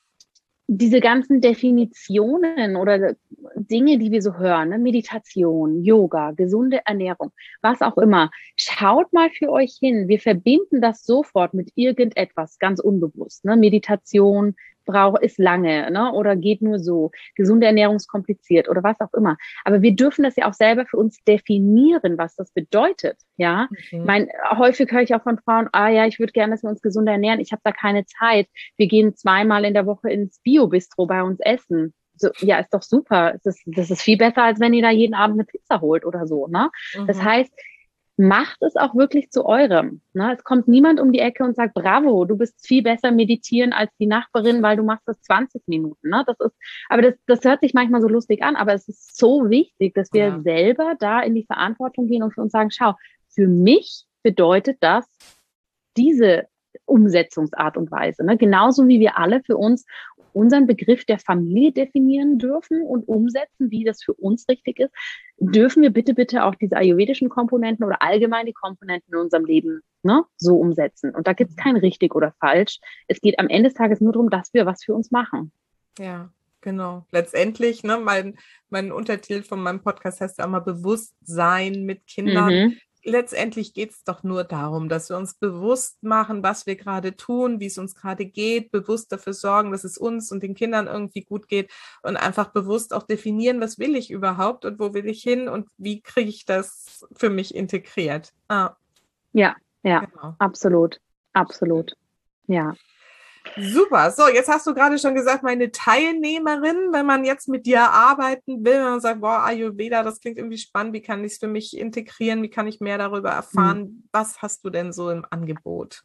diese ganzen Definitionen oder Dinge, die wir so hören, ne? Meditation, Yoga, gesunde Ernährung, was auch immer, schaut mal für euch hin. Wir verbinden das sofort mit irgendetwas ganz unbewusst. Ne? Meditation ist lange, ne? Oder geht nur so. Gesunde Ernährung ist kompliziert oder was auch immer. Aber wir dürfen das ja auch selber für uns definieren, was das bedeutet. Ja, häufig höre ich auch von Frauen, ja, ich würde gerne, dass wir uns gesund ernähren. Ich habe da keine Zeit. Wir gehen 2-mal in der Woche ins Bio-Bistro bei uns essen. So, ja, ist doch super. Das ist viel besser, als wenn ihr da jeden Abend eine Pizza holt oder so. Ne? Das heißt, macht es auch wirklich zu eurem. Ne? Es kommt niemand um die Ecke und sagt, bravo, du bist viel besser meditieren als die Nachbarin, weil du machst das 20 Minuten. Ne? Das hört sich manchmal so lustig an, aber es ist so wichtig, dass wir selber da in die Verantwortung gehen und für uns sagen, schau, für mich bedeutet das diese Umsetzungsart und Weise. Ne? Genauso wie wir alle für uns unseren Begriff der Familie definieren dürfen und umsetzen, wie das für uns richtig ist, dürfen wir bitte auch diese ayurvedischen Komponenten oder allgemein die Komponenten in unserem Leben so umsetzen. Und da gibt es kein richtig oder falsch. Es geht am Ende des Tages nur darum, dass wir was für uns machen. Ja, genau. Letztendlich, ne, mein Untertitel von meinem Podcast heißt ja immer Bewusstsein mit Kindern. Letztendlich geht es doch nur darum, dass wir uns bewusst machen, was wir gerade tun, wie es uns gerade geht, bewusst dafür sorgen, dass es uns und den Kindern irgendwie gut geht und einfach bewusst auch definieren, was will ich überhaupt und wo will ich hin und wie kriege ich das für mich integriert. Ja, genau. Absolut. Ja. Super. So, jetzt hast du gerade schon gesagt, meine Teilnehmerin, wenn man jetzt mit dir arbeiten will, wenn man sagt, boah, Ayurveda, das klingt irgendwie spannend, wie kann ich es für mich integrieren, wie kann ich mehr darüber erfahren? Was hast du denn so im Angebot?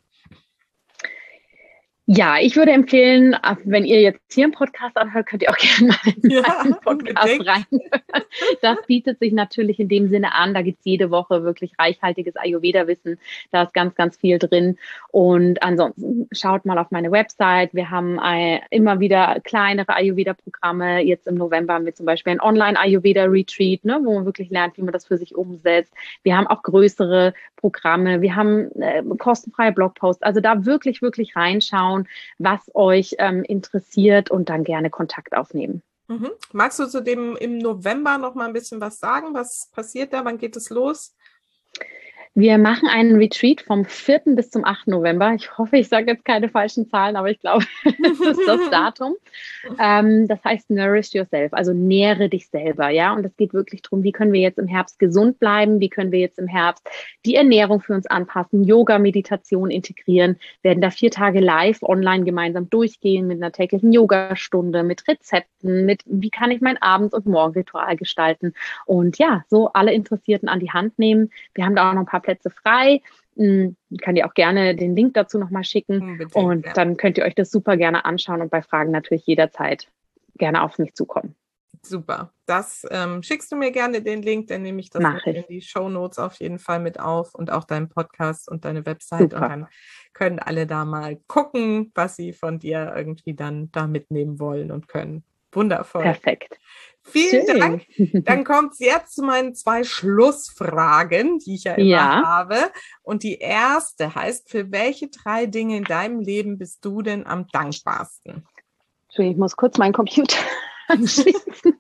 Ja, ich würde empfehlen, wenn ihr jetzt hier einen Podcast anhört, könnt ihr auch gerne mal in einen Podcast reinhören. Das bietet sich natürlich in dem Sinne an. Da gibt es jede Woche wirklich reichhaltiges Ayurveda-Wissen. Da ist ganz, ganz viel drin. Und ansonsten schaut mal auf meine Website. Wir haben immer wieder kleinere Ayurveda-Programme. Jetzt im November haben wir zum Beispiel ein Online-Ayurveda-Retreat, wo man wirklich lernt, wie man das für sich umsetzt. Wir haben auch größere Programme. Wir haben kostenfreie Blogposts. Also da wirklich, wirklich reinschauen, was euch interessiert und dann gerne Kontakt aufnehmen. Magst du zu dem im November noch mal ein bisschen was sagen? Was passiert da? Wann geht es los? Wir machen einen Retreat vom 4. bis zum 8. November. Ich hoffe, ich sage jetzt keine falschen Zahlen, aber ich glaube, das ist das Datum. Das heißt Nourish Yourself, also nähre dich selber, ja. Und es geht wirklich darum, wie können wir jetzt im Herbst gesund bleiben, wie können wir jetzt im Herbst die Ernährung für uns anpassen, Yoga, Meditation integrieren, werden da 4 Tage live online gemeinsam durchgehen mit einer täglichen Yogastunde, mit Rezepten, mit wie kann ich mein Abends- und Morgenritual gestalten und ja, so alle Interessierten an die Hand nehmen. Wir haben da auch noch ein paar Plätze frei. Ich kann dir auch gerne den Link dazu nochmal schicken. Unbedingt, und dann könnt ihr euch das super gerne anschauen und bei Fragen natürlich jederzeit gerne auf mich zukommen. Super. Das schickst du mir gerne den Link, dann nehme ich das in die Shownotes auf jeden Fall mit auf und auch deinen Podcast und deine Website. Super. Und dann können alle da mal gucken, was sie von dir irgendwie dann da mitnehmen wollen und können. Wundervoll. Perfekt. Vielen Dank. Dann kommt es jetzt zu meinen 2 Schlussfragen, die ich ja immer habe. Und die erste heißt, für welche 3 Dinge in deinem Leben bist du denn am dankbarsten? Ich muss kurz meinen Computer anschließen.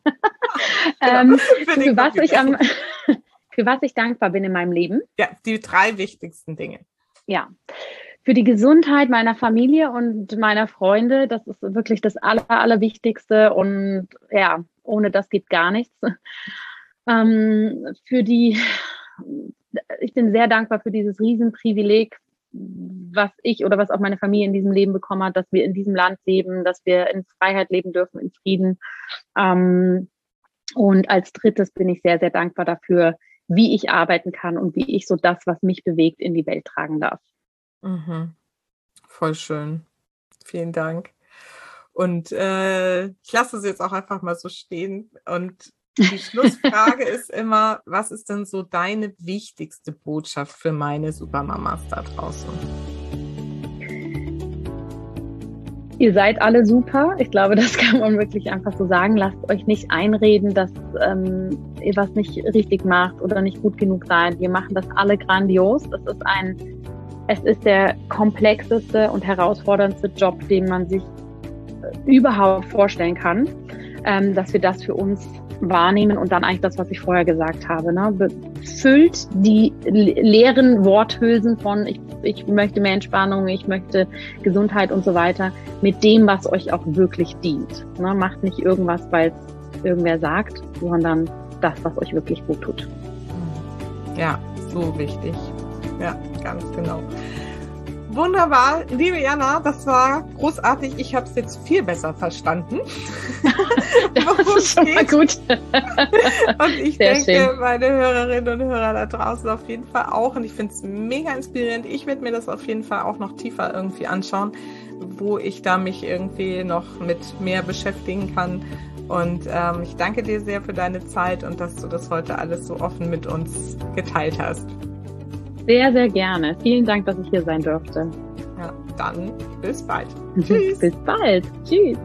Für was ich dankbar bin in meinem Leben? Ja, die 3 wichtigsten Dinge. Ja. Für die Gesundheit meiner Familie und meiner Freunde, das ist wirklich das Allerwichtigste und ja, ohne das geht gar nichts. Ich bin sehr dankbar für dieses Riesenprivileg, was ich oder was auch meine Familie in diesem Leben bekommen hat, dass wir in diesem Land leben, dass wir in Freiheit leben dürfen, in Frieden. Und als drittes bin ich sehr, sehr dankbar dafür, wie ich arbeiten kann und wie ich so das, was mich bewegt, in die Welt tragen darf. Mhm. Voll schön. Vielen Dank. Und ich lasse es jetzt auch einfach mal so stehen. Und die Schlussfrage ist immer, was ist denn so deine wichtigste Botschaft für meine Supermamas da draußen? Ihr seid alle super. Ich glaube, das kann man wirklich einfach so sagen. Lasst euch nicht einreden, dass ihr was nicht richtig macht oder nicht gut genug seid. Wir machen das alle grandios. Es ist der komplexeste und herausforderndste Job, den man sich überhaupt vorstellen kann, dass wir das für uns wahrnehmen und dann eigentlich das, was ich vorher gesagt habe, ne? Füllt die leeren Worthülsen von ich möchte mehr Entspannung, ich möchte Gesundheit und so weiter mit dem, was euch auch wirklich dient. Ne? Macht nicht irgendwas, weil es irgendwer sagt, sondern das, was euch wirklich gut tut. Ja, so wichtig. Ja, ganz genau. Wunderbar. Liebe Jana, das war großartig. Ich habe es jetzt viel besser verstanden. Das ist schon mal gut. Und ich denke, meine Hörerinnen und Hörer da draußen auf jeden Fall auch. Und ich finde es mega inspirierend. Ich werde mir das auf jeden Fall auch noch tiefer irgendwie anschauen, wo ich da mich irgendwie noch mit mehr beschäftigen kann. Und ich danke dir sehr für deine Zeit und dass du das heute alles so offen mit uns geteilt hast. Sehr, sehr gerne. Vielen Dank, dass ich hier sein durfte. Ja, dann bis bald. Tschüss. Bis bald. Tschüss.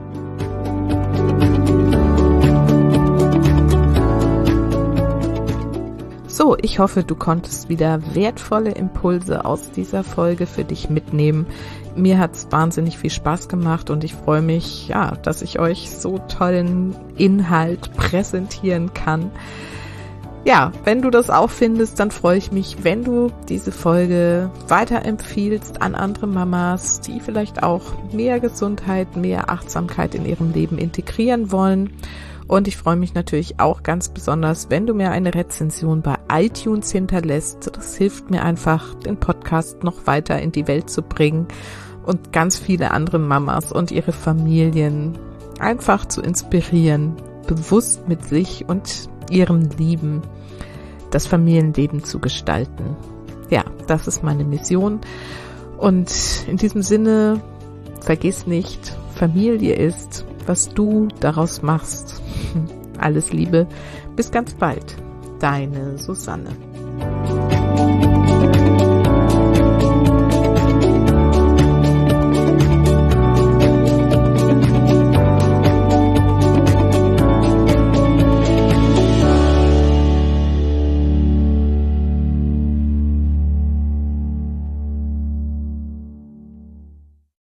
So, ich hoffe, du konntest wieder wertvolle Impulse aus dieser Folge für dich mitnehmen. Mir hat's wahnsinnig viel Spaß gemacht und ich freue mich, ja, dass ich euch so tollen Inhalt präsentieren kann. Ja, wenn du das auch findest, dann freue ich mich, wenn du diese Folge weiterempfiehlst an andere Mamas, die vielleicht auch mehr Gesundheit, mehr Achtsamkeit in ihrem Leben integrieren wollen. Und ich freue mich natürlich auch ganz besonders, wenn du mir eine Rezension bei iTunes hinterlässt. Das hilft mir einfach, den Podcast noch weiter in die Welt zu bringen und ganz viele andere Mamas und ihre Familien einfach zu inspirieren, bewusst mit sich und ihrem Lieben das Familienleben zu gestalten. Ja, das ist meine Mission. Und in diesem Sinne, vergiss nicht, Familie ist, was du daraus machst. Alles Liebe, bis ganz bald. Deine Susanne.